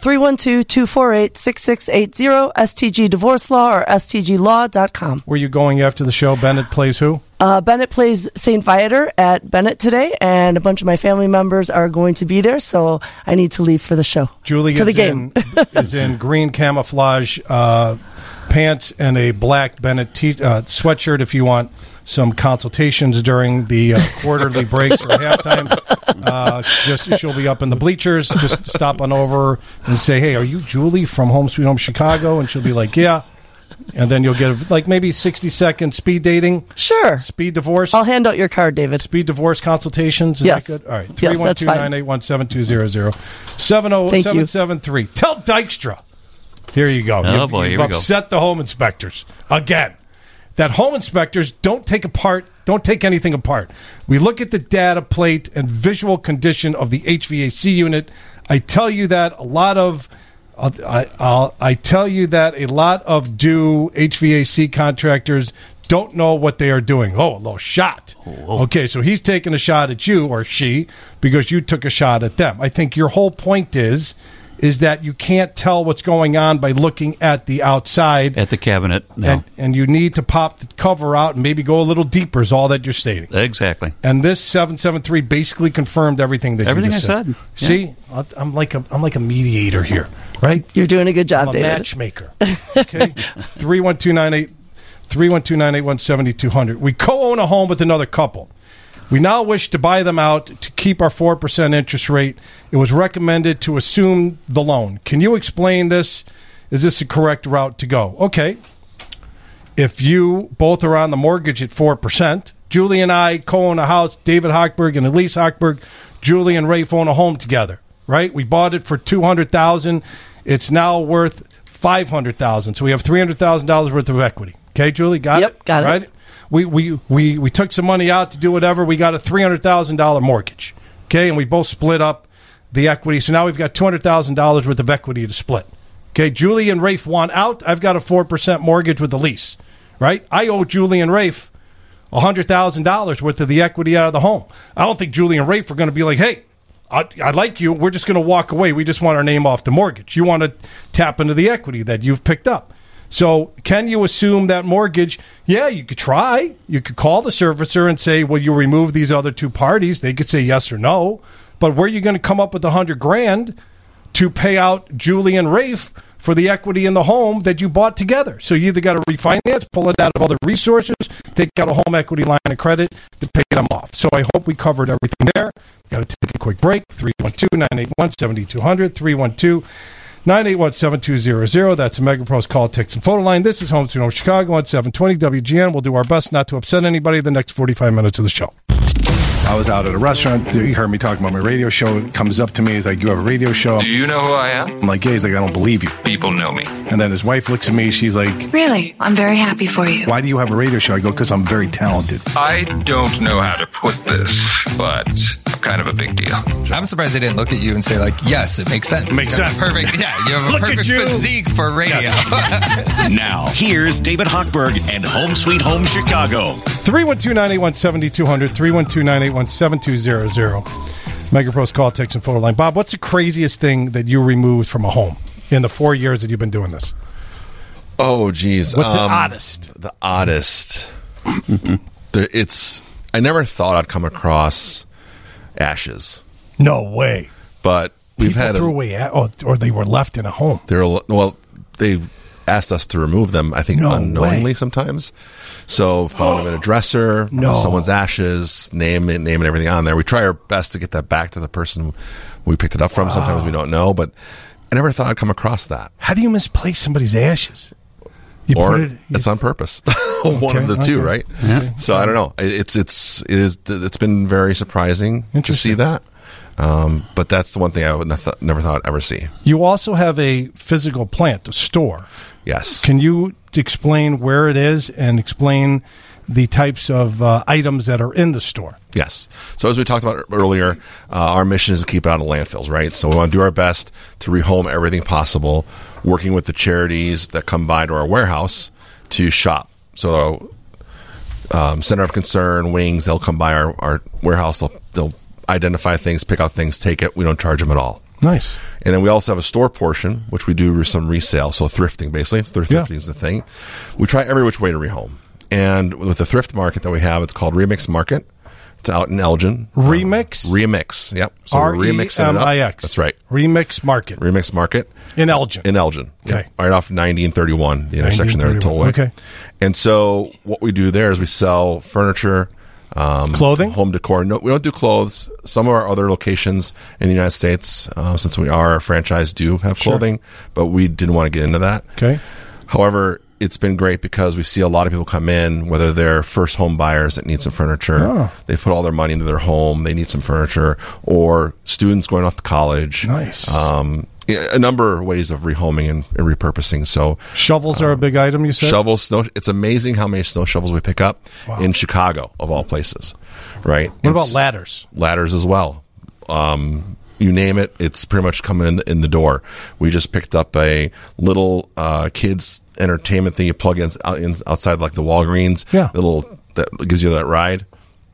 312-248-6680, STG Divorce Law or stglaw.com. Where are you going after the show? Bennett plays who? Bennett plays St. Viator at Bennett today, and a bunch of my family members are going to be there, so I need to leave for the show. Julie for the game. is in green camouflage pants and a black Bennett sweatshirt if you want some consultations during the quarterly breaks or halftime. She'll be up in the bleachers. Just stop on over and say, hey, are you Julie from Home Sweet Home Chicago? And she'll be like, yeah. And then you'll get maybe 60-second speed dating. Sure. Speed divorce. I'll hand out your card, David. Speed divorce consultations. Is yes. that good? All right. 312-981-7200. 70773. Tell Dykstra. Here you go. Oh, boy. Here we go. Upset the home inspectors. Again. That home inspectors don't take anything apart. We look at the data plate and visual condition of the HVAC unit. I tell you that a lot of HVAC contractors don't know what they are doing. Oh, a little shot. Oh. Okay, so he's taking a shot at you, or she, because you took a shot at them. I think your whole point is that you can't tell what's going on by looking at the outside. At the cabinet, no. And you need to pop the cover out and maybe go a little deeper is all that you're stating. Exactly. And this 773 basically confirmed everything that you just said. Yeah. See? I'm like a mediator here, right? You're doing a good job, I'm a David. matchmaker. Okay? 312-981-7200. We co-own a home with another couple. We now wish to buy them out to keep our 4% interest rate. It was recommended to assume the loan. Can you explain this? Is this the correct route to go? Okay. If you both are on the mortgage at 4%, Julie and I co-own a house, David Hochberg and Elise Hochberg, Julie and Rafe own a home together, right? We bought it for $200,000. It's now worth $500,000. So we have $300,000 worth of equity. Okay, Julie, got it? Yep, got it. Right? We took some money out to do whatever. We got a $300,000 mortgage, okay, and we both split up the equity. So now we've got $200,000 worth of equity to split. Okay, Julie and Rafe want out. I've got a 4% mortgage with the lease, right? I owe Julie and Rafe $100,000 worth of the equity out of the home. I don't think Julie and Rafe are going to be like, hey, I like you. We're just going to walk away. We just want our name off the mortgage. You want to tap into the equity that you've picked up. So can you assume that mortgage? Yeah, you could try. You could call the servicer and say, well, you remove these other two parties. They could say yes or no. But where are you going to come up with $100,000 to pay out Julie and Rafe for the equity in the home that you bought together. So you either got to refinance, pull it out of other resources, take out a home equity line of credit to pay them off. So I hope we covered everything there. Got to take a quick break. 312-981-7200, 312-981-7200. That's a MegaPros call, text, and photo line. This is Home Sweet Home Chicago on 720 WGN. We'll do our best not to upset anybody the next 45 minutes of the show. I was out at a restaurant. You heard me talking about my radio show. It comes up to me. He's like, you have a radio show? Do you know who I am? I'm like, yeah. He's like, I don't believe you. People know me. And then his wife looks at me. She's like, really? I'm very happy for you. Why do you have a radio show? I go, because I'm very talented. I don't know how to put this, but I'm kind of a big deal. I'm surprised they didn't look at you and say, like, yes, it makes sense. Makes sense. Perfect. Yeah, you have a perfect physique for radio. Yes. Now, here's David Hochberg and Home Sweet Home Chicago. 312-981-7200, 312-981-7200. MegaPros call, text, and photo line. Bob, what's the craziest thing that you removed from a home in the 4 years that you've been doing this? Oh, geez. What's the oddest? The oddest. I never thought I'd come across ashes. No way. But we've People had threw away, or they were left in a home. They asked us to remove them, I think, unknowingly sometimes. So found them in a dresser, someone's ashes, name and everything on there. We try our best to get that back to the person we picked it up from. Sometimes we don't know, but I never thought I'd come across that. How do you misplace somebody's ashes? It's on purpose. One of the two, right? Yeah. So I don't know. It's been very surprising to see that. But that's the one thing I would never thought I'd ever see. You also have a physical plant, a store. Yes. Can you explain where it is and explain the types of items that are in the store? Yes. So as we talked about earlier, our mission is to keep it out of landfills, right? So we want to do our best to rehome everything possible, working with the charities that come by to our warehouse to shop. So Center of Concern, Wings, they'll come by our warehouse. They'll identify things, pick out things, take it. We don't charge them at all. Nice. And then we also have a store portion, which we do some resale, so thrifting, basically. Thrifting is the thing. We try every which way to rehome. And with the thrift market that we have, it's called Remix Market. It's out in Elgin. Remix? Remix, yep. So we're remixing it up. That's right. Remix Market. Remix Market. In Elgin. In Elgin. Okay. Yep. Right off 90 and 31, the intersection there at Tollway. Okay. And so what we do there is we sell furniture, clothing, home decor. No, we don't do clothes. Some of our other locations in the United States, since we are a franchise, do have clothing, but we didn't want to get into that. Okay. However, it's been great because we see a lot of people come in, whether they're first home buyers that need some furniture. They put all their money into their home. They need some furniture, or students going off to college. Nice. A number of ways of rehoming and repurposing. So shovels are a big item, you said? Shovels. It's amazing how many snow shovels we pick up in Chicago, of all places, right? What about ladders? Ladders as well. You name it, it's pretty much coming in the door. We just picked up a little kids entertainment thing you plug in outside like the Walgreens. Yeah. That gives you that ride.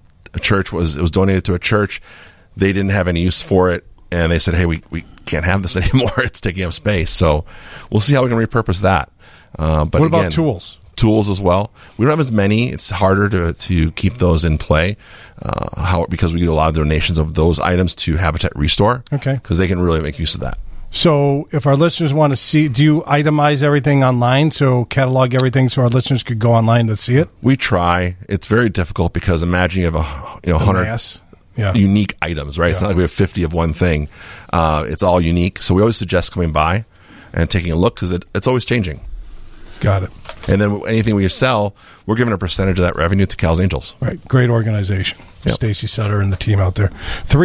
It was donated to a church. They didn't have any use for it, and they said, hey, we can't have this anymore. It's taking up space. So we'll see how we can repurpose that. But what about tools? Tools as well. We don't have as many. It's harder to keep those in play because we get a lot of donations of those items to Habitat Restore. Okay. Because they can really make use of that. So if our listeners want to see, do you itemize everything online, so catalog everything so our listeners could go online to see it? We try. It's very difficult because imagine you have 100 unique items, right? Yeah. It's not like we have 50 of one thing. It's all unique. So we always suggest coming by and taking a look because it's always changing. Got it. And then anything we sell, we're giving a percentage of that revenue to Cal's Angels. Right. Great organization. Yep. Stacy Sutter and the team out there.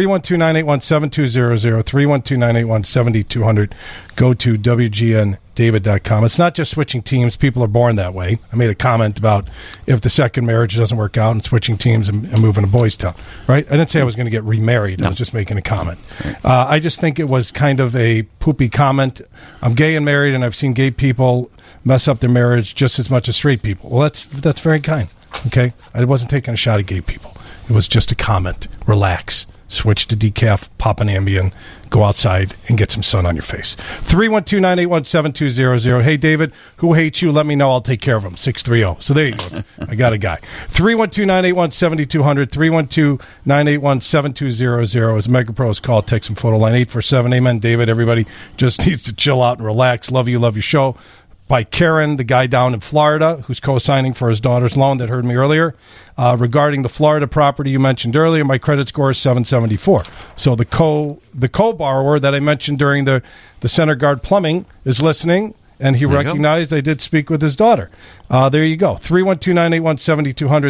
312-981-7200, 312-981-7200. Go to WGNDavid.com. It's not just switching teams. People are born that way. I made a comment about if the second marriage doesn't work out and switching teams and moving to Boys Town. Right? I didn't say I was going to get remarried. No. I was just making a comment. I just think it was kind of a poopy comment. I'm gay and married, and I've seen gay people mess up their marriage just as much as straight people. Well, that's very kind. Okay? I wasn't taking a shot at gay people. It was just a comment. Relax. switch to decaf, pop an Ambien, go outside and get some sun on your face. 312-981-7200. Hey, David, who hates you? Let me know. I'll take care of him. 630. So there you go. I got a guy. 312-981-7200. 312-981-7200 is MegaPro's call, text, and photo line. 847. Amen, David. Everybody just needs to chill out and relax. Love you. Love your show. By Karen, the guy down in Florida who's co-signing for his daughter's loan that heard me earlier. Regarding the Florida property you mentioned earlier, my credit score is 774. So the co-borrower that I mentioned during the Center Guard Plumbing is listening, and he recognized I did speak with his daughter. There you go. 312-981-7200,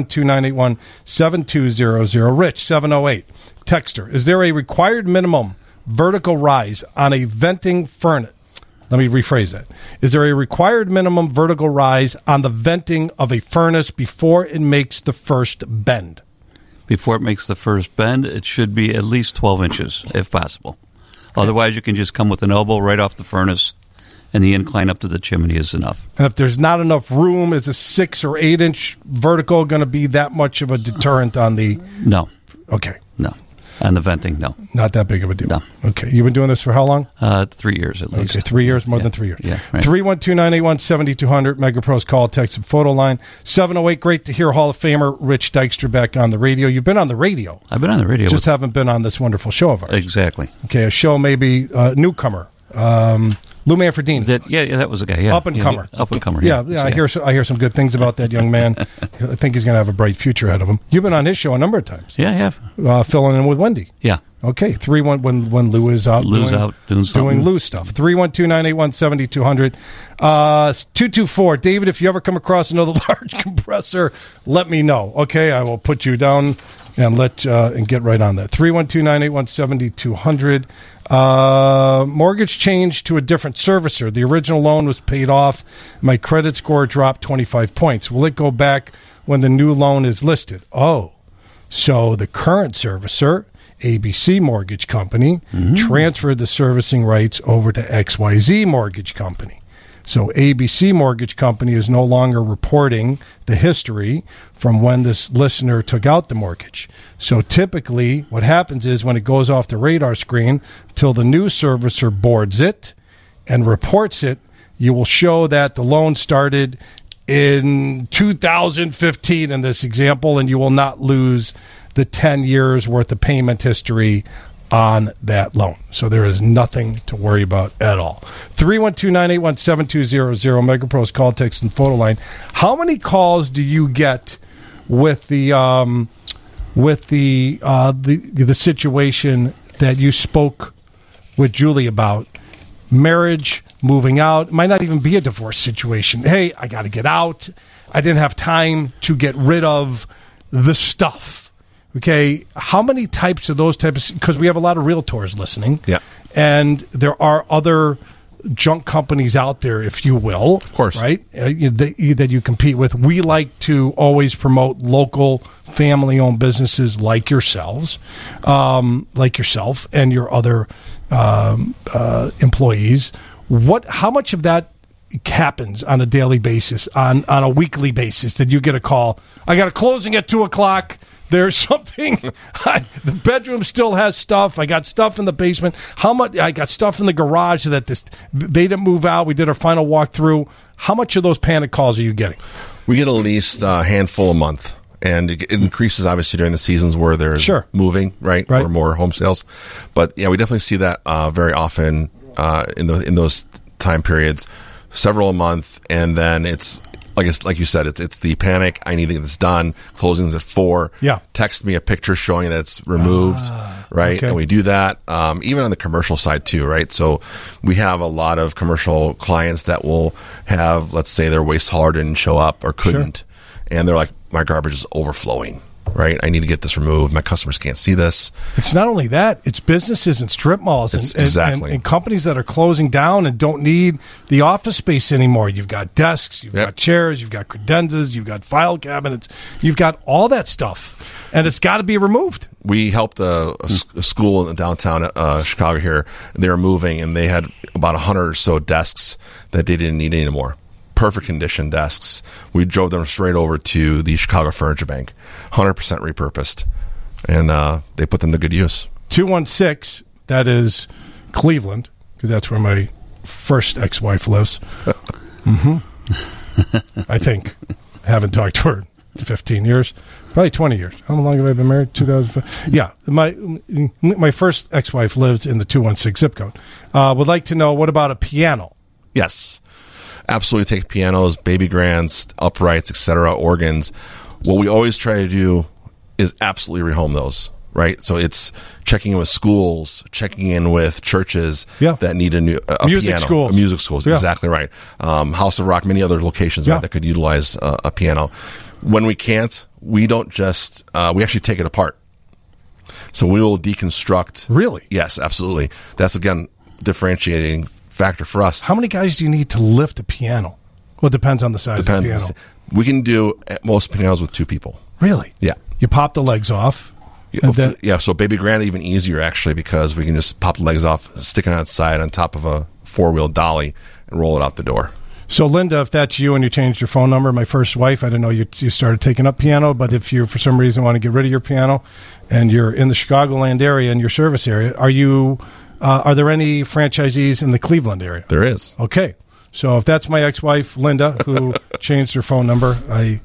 312-981-7200. Rich, 708. Texter, is there a required minimum vertical rise on a venting furnace? Let me rephrase that. Is there a required minimum vertical rise on the venting of a furnace before it makes the first bend? Before it makes the first bend, it should be at least 12 inches, if possible. Otherwise, you can just come with an elbow right off the furnace, and the incline up to the chimney is enough. And if there's not enough room, is a 6 or 8 inch vertical going to be that much of a deterrent on the... No. Okay. No. On the venting, no. Not that big of a deal. No. Okay. You've been doing this for how long? 3 years at least. Okay, 3 years, more than 3 years. Yeah, right. 312-981-7200, MegaPro's call, text, and photo line. 708, great to hear Hall of Famer Rich Dykstra back on the radio. You've been on the radio. I've been on the radio. Just haven't been on this wonderful show of ours. Exactly. Okay, a show maybe newcomer. Lou Manfredini. That was a guy. Yeah, up and comer. Up and comer. Yeah. I hear some good things about that young man. I think he's going to have a bright future ahead of him. You've been on his show a number of times. Yeah, I have. Filling in with Wendy. Yeah. Okay, 3-1 when Lou is out. Lou's out doing Lou stuff. 312-981-7200. 224. David, if you ever come across another large compressor, let me know. Okay, I will put you down and and get right on that. 312-981-7200. Mortgage changed to a different servicer. The original loan was paid off. My credit score dropped 25 points. Will it go back when the new loan is listed? Oh, so the current servicer, ABC Mortgage Company, transferred the servicing rights over to XYZ Mortgage Company. So ABC Mortgage Company is no longer reporting the history from when this listener took out the mortgage. So typically what happens is when it goes off the radar screen till the new servicer boards it and reports it, you will show that the loan started in 2015 in this example, and you will not lose the 10 years worth of payment history on that loan. So there is nothing to worry about at all. 312-981-7200, MegaPro's call, text, and photo line. How many calls do you get with the situation that you spoke with Julie about? Marriage, moving out, might not even be a divorce situation. Hey, I got to get out. I didn't have time to get rid of the stuff. Okay, how many types of those types? Because we have a lot of realtors listening. Yeah. And there are other junk companies out there, if you will. Of course. Right? That you compete with. We like to always promote local family-owned businesses like yourselves, like yourself and your other employees. How much of that happens on a daily basis, on a weekly basis, that you get a call? I got a closing at 2:00. There's something. The bedroom still has stuff. I got stuff in the basement. How much? I got stuff in the garage that they didn't move out. We did our final walkthrough. How much of those panic calls are you getting? We get at least a handful a month, and it increases obviously during the seasons where there's moving, right, or more home sales. But yeah, we definitely see that very often in those time periods, several a month, and then it's. Like you said, it's the panic. I need to get this done. Closing's at 4:00. Yeah. Text me a picture showing that it's removed, right? Okay. And we do that even on the commercial side too, right? So we have a lot of commercial clients that will have, let's say, their waste hauler didn't show up or couldn't, and they're like, my garbage is overflowing. Right, I need to get this removed. My customers can't see this. It's not only that; it's businesses and strip malls and companies that are closing down and don't need the office space anymore. You've got desks, you've got chairs, you've got credenzas, you've got file cabinets, you've got all that stuff, and it's got to be removed. We helped a school in downtown Chicago here. They were moving, and they had about 100 or so desks that they didn't need anymore. Perfect condition desks. We drove them straight over to the Chicago Furniture Bank, 100% repurposed. and they put them to good use. 216, that is Cleveland, because that's where my first ex-wife lives. I think. I haven't talked to her in 15 years. Probably 20 years. How long have I been married? 2005. Yeah. My first ex-wife lives in the 216 zip code. Would like to know, what about a piano? Yes. Absolutely take pianos, baby grands, uprights, etc., organs. What we always try to do is absolutely rehome those, right? So it's checking in with schools, checking in with churches that need a music piano. Schools. Music schools, exactly right. House of Rock, many other locations right, that could utilize a piano. When we can't, we don't just, we actually take it apart. So we will deconstruct. Really? Yes, absolutely. That's, again, differentiating factor for us. How many guys do you need to lift a piano? Well, it depends on the size of the piano. We can do at most pianos with 2 people. Really? Yeah. You pop the legs off. So baby grand even easier, actually, because we can just pop the legs off, stick it outside on top of a 4-wheel dolly, and roll it out the door. So, Linda, if that's you and you changed your phone number, my first wife, I didn't know you started taking up piano, but if you, for some reason, want to get rid of your piano and you're in the Chicagoland area, in your service area, are there any franchisees in the Cleveland area? There is. Okay. So if that's my ex-wife, Linda, who changed her phone number,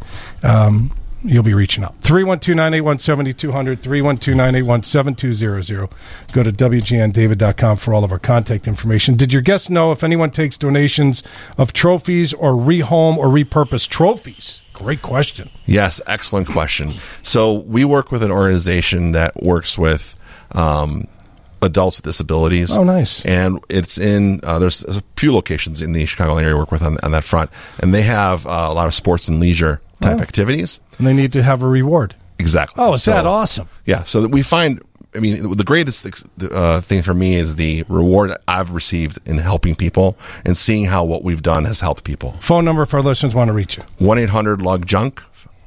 you'll be reaching out. 312-981-7200, 312-981-7200. Go to WGNDavid.com for all of our contact information. Did your guests know if anyone takes donations of trophies or rehome or repurpose trophies? Great question. Yes, excellent question. So we work with an organization that works with adults with disabilities. Oh, nice. And it's in, there's a few locations in the Chicago area we work with on that front. And they have a lot of sports and leisure type activities. And they need to have a reward. Exactly. Oh, is that awesome? Yeah. So that we find, the greatest thing for me is the reward I've received in helping people and seeing how what we've done has helped people. Phone number for our listeners want to reach you. 1-800-LUG-JUNK,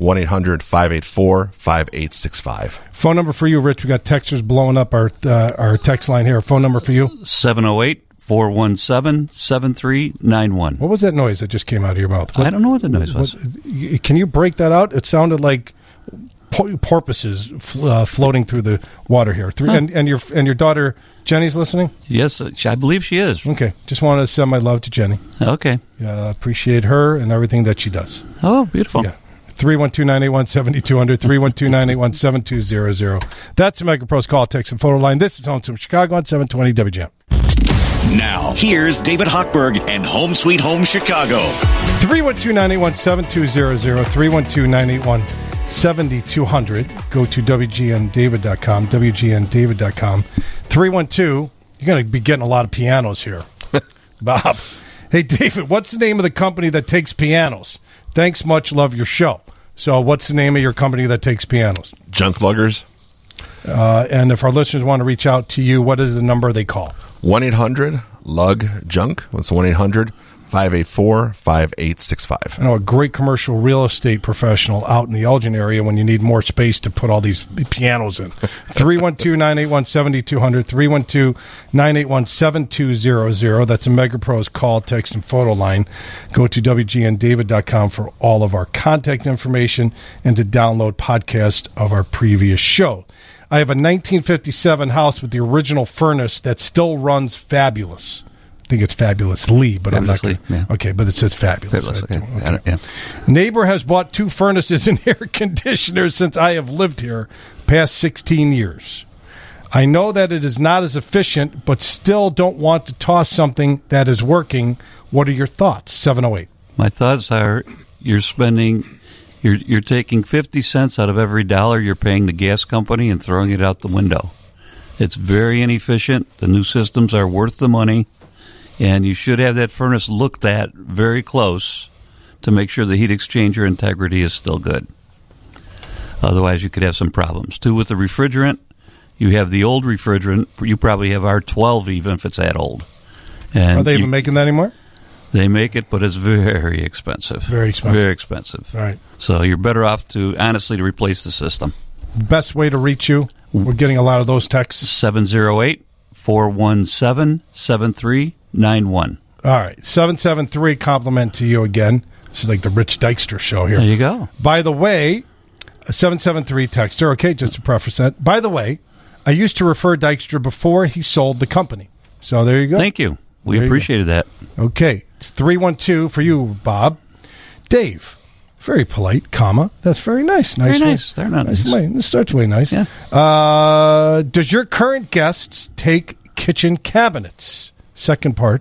1-800-584-5865. Phone number for you, Rich. We got texters blowing up our text line here. Phone number for you? 708-417-7391. What was that noise that just came out of your mouth? I don't know what the noise was. Can you break that out? It sounded like porpoises floating through the water here. And your daughter Jenny's listening? Yes, I believe she is. Okay. Just wanted to send my love to Jenny. Okay. Appreciate her and everything that she does. Oh, beautiful. Yeah. 312-981-7200, 312-981-7200. That's the MegaPros call, text, and photo line. This is Home from Chicago on 720 WGN. Now, here's David Hochberg and Home Sweet Home Chicago. 312-981-7200, 312-981-7200. Go to WGNDavid.com, WGNDavid.com. 312, you're going to be getting a lot of pianos here. Bob. Hey, David, what's the name of the company that takes pianos? Thanks much, love your show. So what's the name of your company that takes pianos? Junk Luggers. And if our listeners want to reach out to you, what is the number they call? 1-800-LUG-JUNK. That's 1-800-584-5865. I know a great commercial real estate professional out in the Elgin area when you need more space to put all these pianos in. 312-981-7200, 312-981-7200. That's a MegaPros call, text, and photo line. Go to WGNDavid.com for all of our contact information and to download podcasts of our previous show. I have a 1957 house with the original furnace that still runs fabulous. I think it's fabulously, but Fabulously, I'm not. Okay, but it says fabulous. Okay. Okay. Neighbor has bought 2 furnaces and air conditioners since I have lived here past 16 years. I know that it is not as efficient, but still don't want to toss something that is working. What are your thoughts? 708. My thoughts are you're taking 50 cents out of every dollar you're paying the gas company and throwing it out the window. It's very inefficient. The new systems are worth the money. And you should have that furnace looked at very close to make sure the heat exchanger integrity is still good. Otherwise, you could have some problems. 2, with the refrigerant, you have the old refrigerant. You probably have R12 even if it's that old. And are they even making that anymore? They make it, but it's very expensive. Very expensive. Very expensive. All right. So you're better off to replace the system. Best way to reach you? We're getting a lot of those texts. 708-417-7391. All right. 773, compliment to you again. This is like the Rich Dykstra show here. There you go. By the way, A 773 texter. Okay, just to preface that. By the way, I used to refer Dykstra before he sold the company. So there you go. Thank you. We appreciated that. Okay. It's 312 for you, Bob. Dave. Very polite, comma. That's very nice. Very nice. They're not nice. It starts way nice. Yeah. Does your current guests take kitchen cabinets? Second part.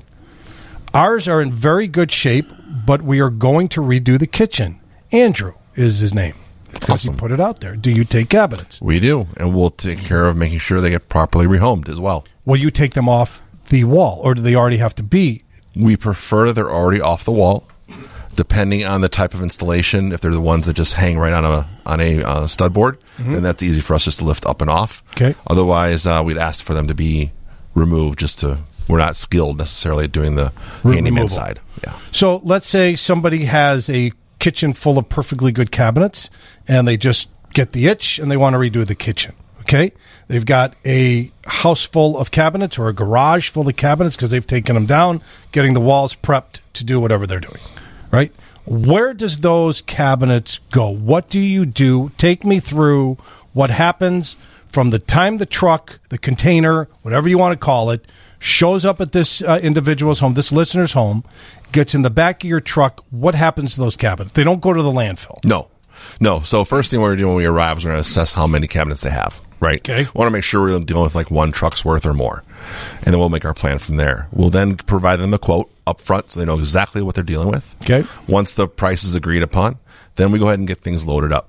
Ours are in very good shape, but we are going to redo the kitchen. Andrew is his name. Because he put it out there. Do you take cabinets? We do, and we'll take care of making sure they get properly rehomed as well. Will you take them off the wall, or do they already have to be? We prefer that they're already off the wall, depending on the type of installation. If they're the ones that just hang right on a stud board, then that's easy for us just to lift up and off. Okay. Otherwise, we'd ask for them to be removed. We're not skilled necessarily at doing the handyman side. Yeah. So let's say somebody has a kitchen full of perfectly good cabinets, and they just get the itch and they want to redo the kitchen. Okay, they've got a house full of cabinets or a garage full of cabinets because they've taken them down, getting the walls prepped to do whatever they're doing. Right? Where does those cabinets go? What do you do? Take me through what happens from the time the truck, the container, whatever you want to call it, shows up at this individual's home, this listener's home, gets in the back of your truck. What happens to those cabinets? They don't go to the landfill. No. So first thing we're doing when we arrive is we're going to assess how many cabinets they have, right? Okay. We want to make sure we're dealing with like one truck's worth or more. And then we'll make our plan from there. We'll then provide them a quote up front so they know exactly what they're dealing with. Okay. Once the price is agreed upon, then we go ahead and get things loaded up.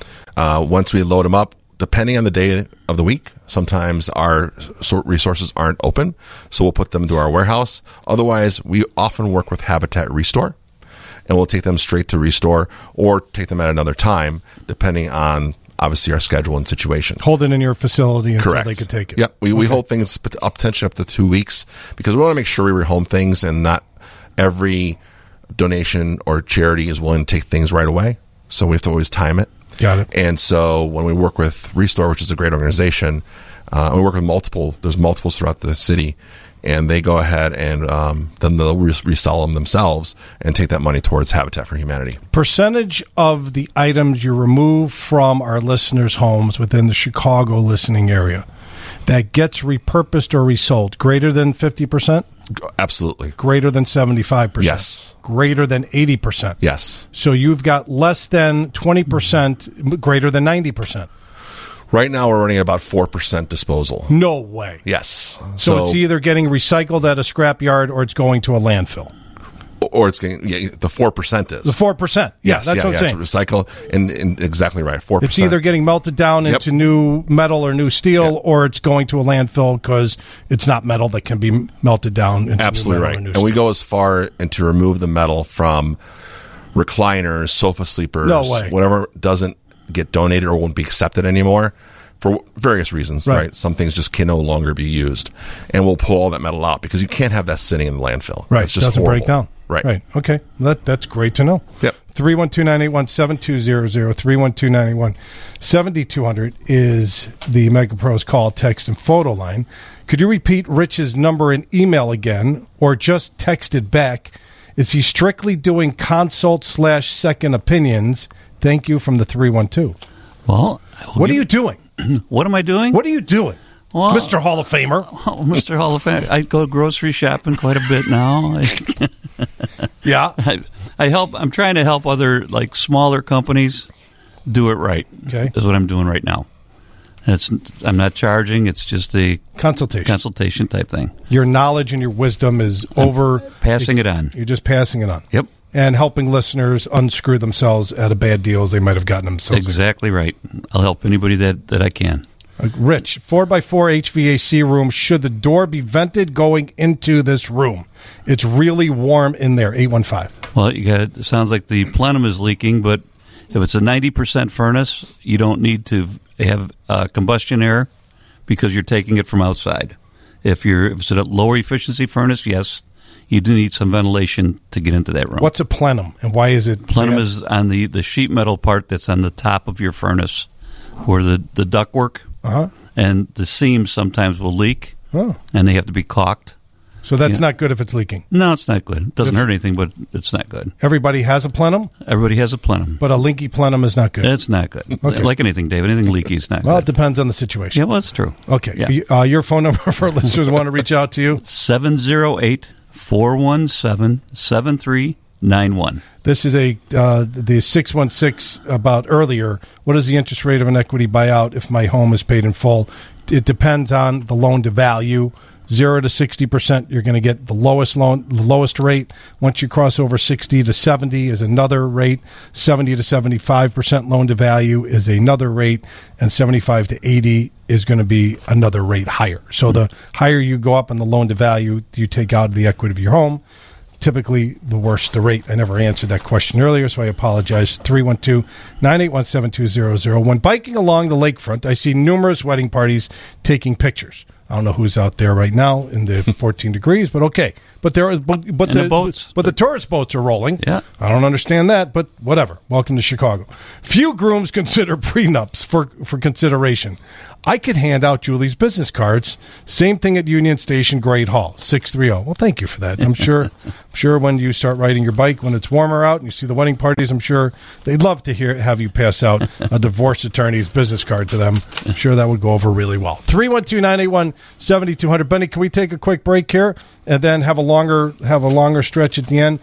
Once we load them up, depending on the day of the week, sometimes our resources aren't open, so we'll put them into our warehouse. Otherwise, we often work with Habitat Restore, and we'll take them straight to Restore or take them at another time, depending on, obviously, our schedule and situation. Hold it in your facility until Correct. they can take it. Yep. We hold things potentially up to 2 weeks because we want to make sure we rehome things, and not every donation or charity is willing to take things right away. So we have to always time it. Got it. And so when we work with Restore, which is a great organization, we work with there's multiples throughout the city, and they go ahead and then they'll resell them themselves and take that money towards Habitat for Humanity. Percentage of the items you remove from our listeners' homes within the Chicago listening area that gets repurposed or resold, greater than 50%? Absolutely. Greater than 75%? Yes. Greater than 80%? Yes. So you've got less than 20%, greater than 90%? Right now we're running at about 4% disposal. No way. Yes. So it's either getting recycled at a scrapyard or it's going to a landfill. Or it's getting, the 4% is. The 4%. Yeah, that's what I'm saying. It's recycle, and exactly right, 4%. It's either getting melted down into new metal or new steel, or it's going to a landfill because it's not metal that can be melted down into absolutely new metal right. or new And steel. we go as far and to remove the metal from recliners, sofa sleepers, No way. whatever doesn't get donated or won't be accepted anymore for various reasons, right? Some things just can no longer be used. And we'll pull all that metal out because you can't have that sitting in the landfill. Right. It's just doesn't horrible. break down. Right. Okay. That's great to know. Yep. 312-981-7200, 312-981-7200 is the Mega Pros call, text, and photo line. Could you repeat Rich's number and email again, or just text it back? Is he strictly doing consult/second opinions? Thank you from the 312. Well, what are you doing? What am I doing? What are you doing? Well, Mr. Hall of Famer. Oh, Mr. Hall of Famer. I go grocery shopping quite a bit now. Yeah. I help. I'm trying to help other smaller companies do it right. Okay. Is what I'm doing right now. I'm not charging. It's just a consultation type thing. Your knowledge and your wisdom is passing it on. You're just passing it on. Yep. And helping listeners unscrew themselves out of bad deals they might have gotten themselves. Exactly right. I'll help anybody that I can. Rich, 4x4 HVAC room. Should the door be vented going into this room? It's really warm in there. 815. Well, it sounds like the plenum is leaking, but if it's a 90% furnace, you don't need to have combustion air because you're taking it from outside. If it's a lower efficiency furnace, yes, you do need some ventilation to get into that room. What's a plenum, and why is it? Plenum is on the sheet metal part that's on the top of your furnace, where the ductwork and the seams sometimes will leak, and they have to be caulked. So that's not good if it's leaking. No, it's not good. It doesn't hurt anything, but it's not good. Everybody has a plenum? Everybody has a plenum. But a leaky plenum is not good. It's not good. Okay. Like anything, David. Anything leaky is not Well, good. it depends on the situation. Yeah, well, it's true. Okay. Yeah. Your phone number for listeners who want to reach out to you? 708-417-7391. This is the 616 about earlier. What is the interest rate of an equity buyout if my home is paid in full? It depends on the loan to value. 0 to 60%, you're going to get the lowest rate. Once you cross over 60 to 70 is another rate. 70 to 75% loan to value is another rate, and 75 to 80 is going to be another rate higher. So the higher you go up on the loan to value, you take out of the equity of your home. Typically, the worse the rate. I never answered that question earlier, so I apologize. 312-981-7200. When biking along the lakefront, I see numerous wedding parties taking pictures. I don't know who's out there right now in the 14 degrees, but okay. But the boats. But the tourist boats are rolling. Yeah. I don't understand that, but whatever. Welcome to Chicago. Few grooms consider prenups for consideration. I could hand out Julie's business cards. Same thing at Union Station, Great Hall, 630. Well, thank you for that. I'm sure when you start riding your bike, when it's warmer out and you see the wedding parties, I'm sure they'd love to have you pass out a divorce attorney's business card to them. I'm sure that would go over really well. 312-981-7200. Benny, can we take a quick break here and then have a longer stretch at the end?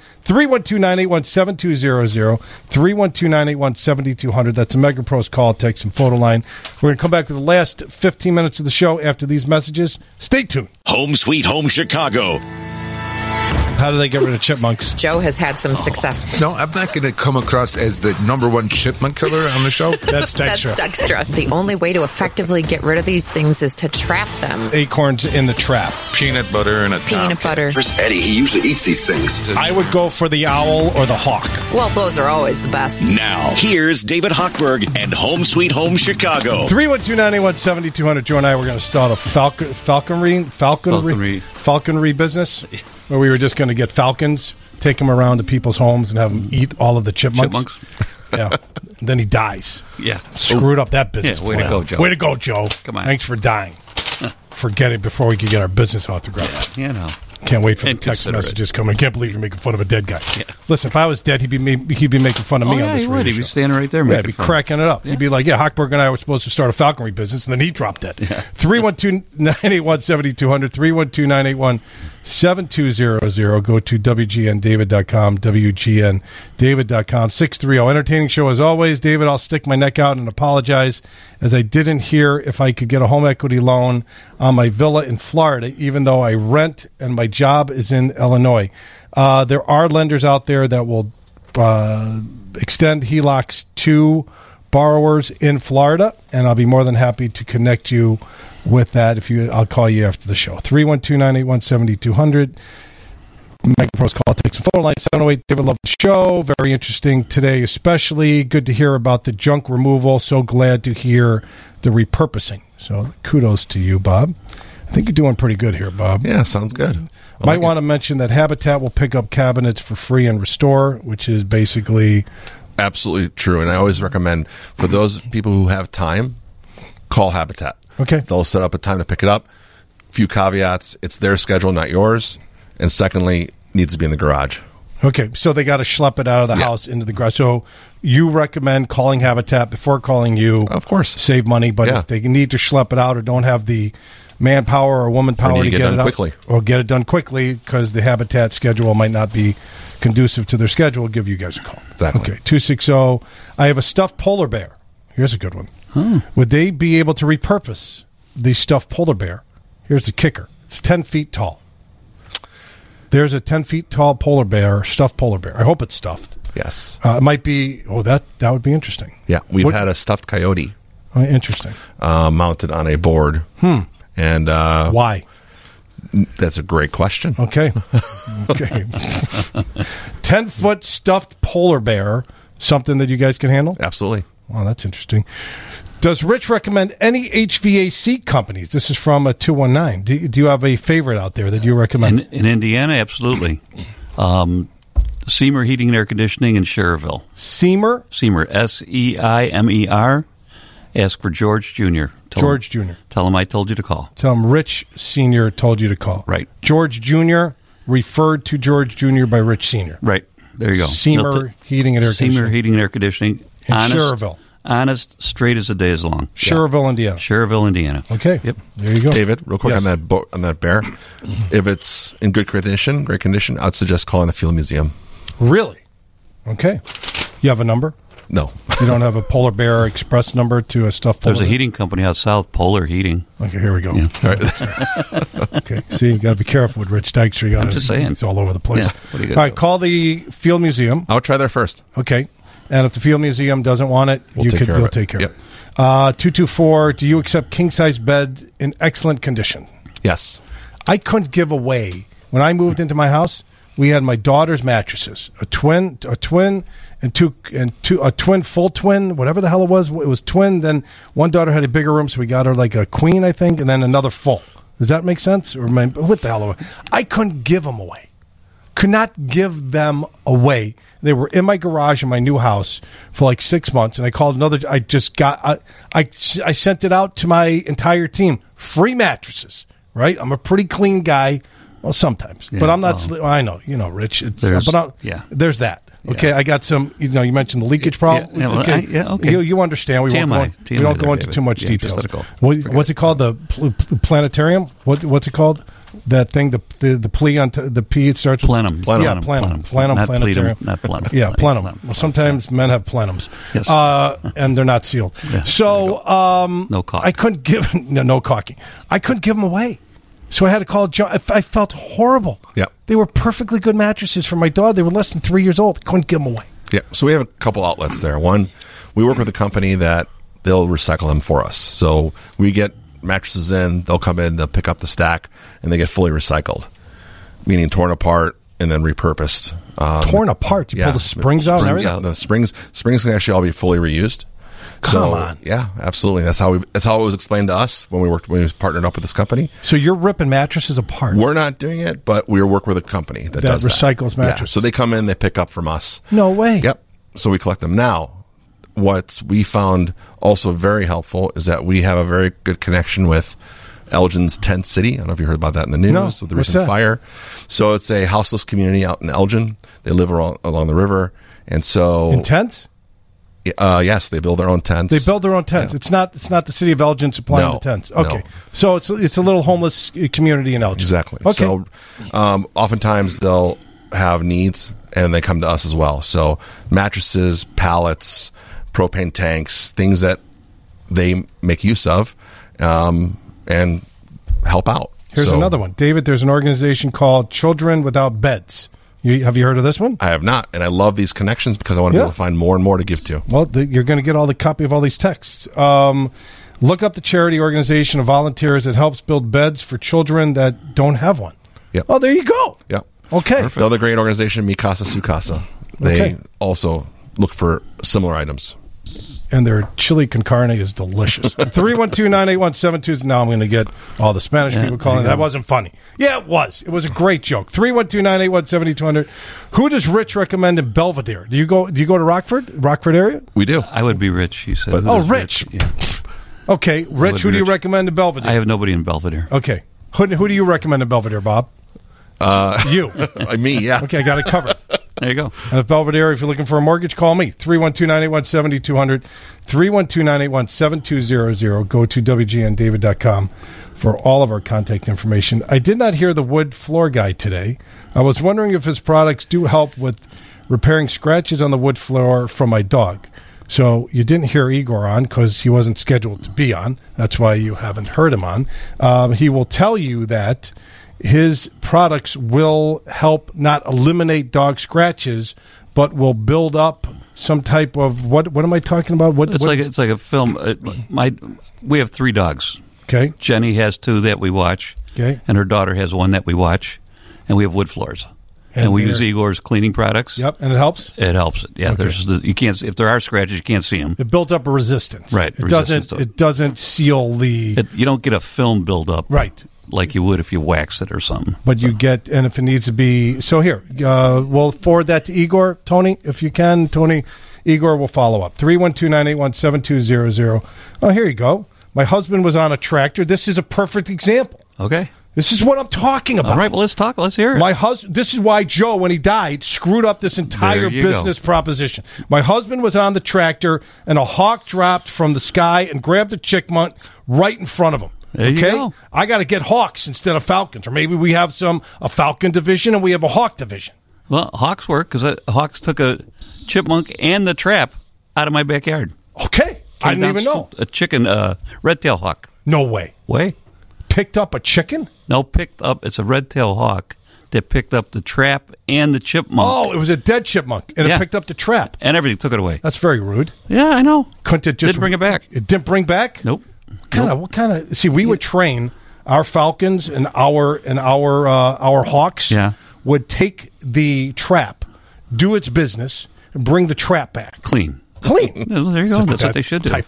312-981-7200. 312-981-7200. That's a MegaPros call, text, and photo line. We're going to come back to the last 15 minutes of the show after these messages. Stay tuned. Home Sweet Home Chicago. How do they get rid of chipmunks? Joe has had some success. No, I'm not going to come across as the number one chipmunk killer on the show. That's Dextra. That's Dextra. The only way to effectively get rid of these things is to trap them. Acorns in the trap. Peanut butter and a Peanut butter. Where's Eddie? He usually eats these things. I would go for the owl or the hawk. Well, those are always the best. Now, here's David Hochberg and Home Sweet Home Chicago. 312-981-7200. Joe and I were going to start a falconry business where we were just going to get falcons, take them around to people's homes and have them eat all of the chipmunks. Yeah. And then he dies. Yeah. Screwed up that business. Yeah, way to go, Joe. Way to go, Joe. Come on. Thanks for dying. Forget it before we could get our business off the ground. Yeah, you know. Can't wait for the text messages coming. I can't believe you're making fun of a dead guy. Yeah. Listen, if I was dead, he'd be making fun of me on this he would. radio He'd be show. standing right there Yeah, making he'd be fun. cracking it up. He'd be like, Hochberg and I were supposed to start a falconry business, and then he dropped dead. 312-981-7200, 312-981-7200. Go to WGNDavid.com, WGNDavid.com, 630. Entertaining show as always. David, I'll stick my neck out and apologize as I didn't hear if I could get a home equity loan on my villa in Florida, even though I rent and my job is in Illinois. There are lenders out there that will extend HELOCs to borrowers in Florida, and I'll be more than happy to connect you with that. I'll call you after the show. 312-981-7200. MegaPros call takes a phone line 708. David, love the show. Very interesting today, especially. Good to hear about the junk removal. So glad to hear the repurposing. So kudos to you, Bob. I think you're doing pretty good here, Bob. Yeah, sounds good. Might want to mention that Habitat will pick up cabinets for free and restore, which is basically absolutely true. And I always recommend for those people who have time, call Habitat. Okay. They'll set up a time to pick it up. Few caveats. It's their schedule, not yours. And secondly, needs to be in the garage. Okay, so they got to schlep it out of the house into the garage. So you recommend calling Habitat before calling you. Of course. Save money, but if they need to schlep it out or don't have the manpower or woman power to get it out quickly. Or get it done quickly because the Habitat schedule might not be conducive to their schedule, give you guys a call. Exactly. Okay, 260. I have a stuffed polar bear. Here's a good one. Would they be able to repurpose the stuffed polar bear? Here's the kicker. It's 10 feet tall. There's a 10 feet tall polar bear, stuffed polar bear. I hope it's stuffed. Yes. It might be, that would be interesting. Yeah, we've had a stuffed coyote. Interesting. Mounted on a board. And why? That's a great question. Okay. 10-foot stuffed polar bear, something that you guys can handle? Absolutely. Wow, that's interesting. Does Rich recommend any HVAC companies? This is from a 219. Do you have a favorite out there that you recommend? In Indiana, absolutely. Seimer Heating and Air Conditioning in Schererville. Seimer? Seimer, Seimer. Ask for George Jr. George Jr. Tell him I told you to call. Tell him Rich Sr. told you to call. Right. George Jr. referred to George Jr. by Rich Sr. Right. There you go. Seamer Heating and Air Conditioning. Seamer Heating and Air Conditioning. In Schererville. Honest, straight as the day is long. Schererville, Indiana. Schererville, Indiana. Okay. Yep. There you go. David, real quick on that bear. If it's in good condition, great condition, I'd suggest calling the Field Museum. Really? Okay. You have a number? No. You don't have a Polar Bear Express number to a stuffed polar There's a heating company out south, Polar Heating. Okay, here we go. Yeah. All right. Okay. See, you got to be careful with Rich Dykstra. I'm just saying. He's all over the place. Yeah. What do you all right, call the Field Museum. I'll try there first. Okay. And if the Field Museum doesn't want it, you'll take care of it. 224, do you accept king-size bed in excellent condition? Yes. I couldn't give away. When I moved into my house, we had my daughter's mattresses, a twin, and a twin, full twin, whatever the hell it was. It was twin. Then one daughter had a bigger room, so we got her like a queen, I think, and then another full. Does that make sense? Or what the hell? I couldn't give them away. Could not give them away. They were in my garage in my new house for like 6 months, and I called another. I just got. I sent it out to my entire team. Free mattresses, right? I'm a pretty clean guy. Well, sometimes, but I'm not. I know, Rich. There's that. Okay, I got some. You mentioned the leakage problem. Okay. You understand. We don't go into too much details. What's it called? The planetarium. What's it called? That thing, the plea on the P, it starts with plenum. Yeah, plenum. Not planetarium. Not plenum. Yeah, plenum. Well, sometimes men have plenums, yes. And they're not sealed. Yeah, so no caulk. I couldn't give no caulking. I couldn't give them away, so I had to call John. I felt horrible. Yeah, they were perfectly good mattresses for my daughter. They were less than 3 years old. I couldn't give them away. Yeah, so we have a couple outlets there. One, we work with a company that they'll recycle them for us. So we get mattresses in, they'll come in, they'll pick up the stack, and they get fully recycled, meaning torn apart and then repurposed. Torn apart? You pull the springs out and everything? Yeah, the springs can actually all be fully reused. Come on. Yeah, absolutely. That's how it was explained to us when we partnered up with this company. So you're ripping mattresses apart? We're not doing it, but we work with a company that does recycles mattresses. Yeah, so they come in, they pick up from us. No way. Yep. So we collect them. Now, what we found also very helpful is that we have a very good connection with Elgin's Tent City. I don't know if you heard about that in the news with the recent fire. So it's a houseless community out in Elgin. They live along the river, and so in tents. Yes, they build their own tents. They build their own tents. Yeah. It's not the city of Elgin supplying the tents. Okay, so it's a little homeless community in Elgin. Exactly. Okay. So oftentimes they'll have needs, and they come to us as well. So mattresses, pallets, propane tanks, things that they make use of, and help out. Here's another one. David, there's an organization called Children Without Beds. Have you heard of this one? I have not, and I love these connections because I want to be able to find more and more to give to. Well, you're going to get all the copy of all these texts. Look up the charity organization of volunteers that helps build beds for children that don't have one. Yep. Oh, there you go. Yep. Okay. Perfect. The other great organization, Mi Casa Su Casa. They also look for similar items. And their chili con carne is delicious. 312-981-72. Now I'm going to get all the Spanish people calling. That wasn't funny. Yeah, it was. It was a great joke. 312-981-7200. Who does Rich recommend in Belvedere? Do you go to Rockford area? We do. I would be Rich, he said. Rich. Yeah. Okay, Rich, who do you recommend in Belvedere? I have nobody in Belvedere. Okay. Who do you recommend in Belvedere, Bob? You. Me, yeah. Okay, I got it covered. There you go. And at Belvedere, if you're looking for a mortgage, call me. 312-981-7200. 312-981-7200. Go to WGNDavid.com for all of our contact information. I did not hear the wood floor guy today. I was wondering if his products do help with repairing scratches on the wood floor from my dog. So you didn't hear Igor on because he wasn't scheduled to be on. That's why you haven't heard him on. He will tell you that his products will help not eliminate dog scratches, but will build up some type of what am I talking about? It's like a film. We have 3 dogs. Okay. Jenny has 2 that we watch. Okay. And her daughter has 1 that we watch, and we have wood floors. And we use Igor's cleaning products. Yep, and it helps. It helps. Yeah, okay. You can't. If there are scratches, you can't see them. It builds up a resistance. Right. It doesn't seal the. You don't get a film buildup. Right. Like you would if you wax it or something. But you get, and if it needs to be, so here, we'll forward that to Igor, Tony, if you can. Tony, Igor will follow up. 312-981-7200. Oh, here you go. My husband was on a tractor. This is a perfect example. Okay. This is what I'm talking about. All right, well, let's talk. Let's hear it. My husband. This is why Joe, when he died, screwed up this entire business proposition. My husband was on the tractor, and a hawk dropped from the sky and grabbed a chipmunk right in front of him. There you go. I got to get hawks instead of falcons, or maybe we have a falcon division and we have a hawk division. Well, hawks work because hawks took a chipmunk and the trap out of my backyard. Okay, I didn't even know. A chicken, red-tailed hawk. No way. Way. Picked up a chicken? No, picked up. It's a red-tailed hawk that picked up the trap and the chipmunk. Oh, it was a dead chipmunk, and it picked up the trap. And everything, took it away. That's very rude. Yeah, I know. Couldn't it just didn't bring it back? It didn't bring back? Nope. What kind of? See, we would train our falcons and our hawks. Yeah. Would take the trap, do its business, and bring the trap back clean. There you go. That's what they should do. Type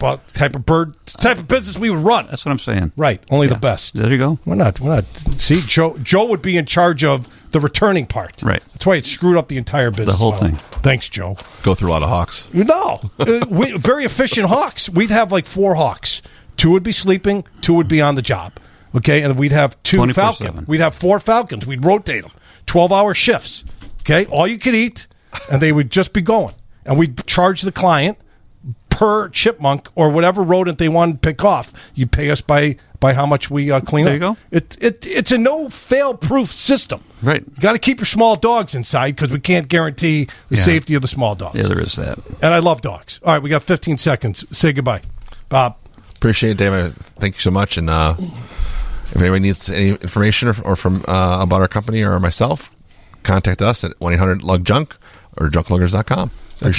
of business we would run. That's what I'm saying. Right. Only the best. There you go. We're not. See, Joe would be in charge of the returning part. Right. That's why it screwed up the entire business. The whole thing. Thanks, Joe. Go through a lot of hawks. No. Very efficient hawks. We'd have like 4 hawks. 2 would be sleeping. 2 would be on the job. Okay. And we'd have 2 falcons. We'd have 4 falcons. We'd rotate them. 12-hour shifts. Okay. All you could eat. And they would just be going. And we'd charge the client per chipmunk or whatever rodent they want to pick off. You pay us by how much we clean there up. There you go. It's a no-fail-proof system. Right. You got to keep your small dogs inside because we can't guarantee the safety of the small dogs. Yeah, there is that. And I love dogs. All right, we got 15 seconds. Say goodbye. Bob. Appreciate it, David. Thank you so much. And if anybody needs any information or from about our company or myself, contact us at 1-800-LUG-JUNK or junkluggers.com. That's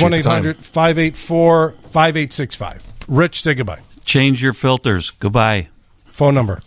1-800-584-5865. Rich, say goodbye. Change your filters. Goodbye. Phone number.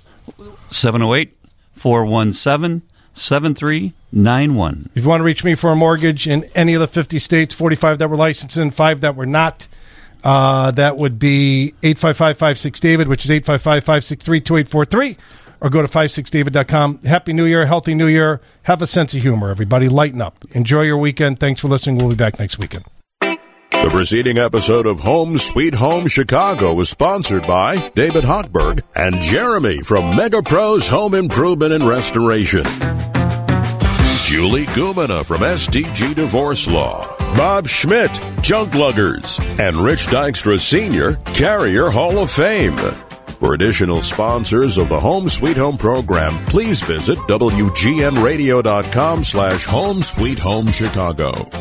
708-417-7391. If you want to reach me for a mortgage in any of the 50 states, 45 that were licensed in, 5 that were not, that would be 855-56-DAVID, which is 855-563-2843, or go to 56david.com. Happy New Year, healthy New Year. Have a sense of humor, everybody. Lighten up. Enjoy your weekend. Thanks for listening. We'll be back next weekend. The preceding episode of Home Sweet Home Chicago was sponsored by David Hochberg and Jeremy from Mega Pros Home Improvement and Restoration. Julie Gumina from SDG Divorce Law. Bob Schmidt, Junk Luggers. And Rich Dykstra Sr., Carrier Hall of Fame. For additional sponsors of the Home Sweet Home program, please visit WGNradio.com/Home Sweet Home Chicago.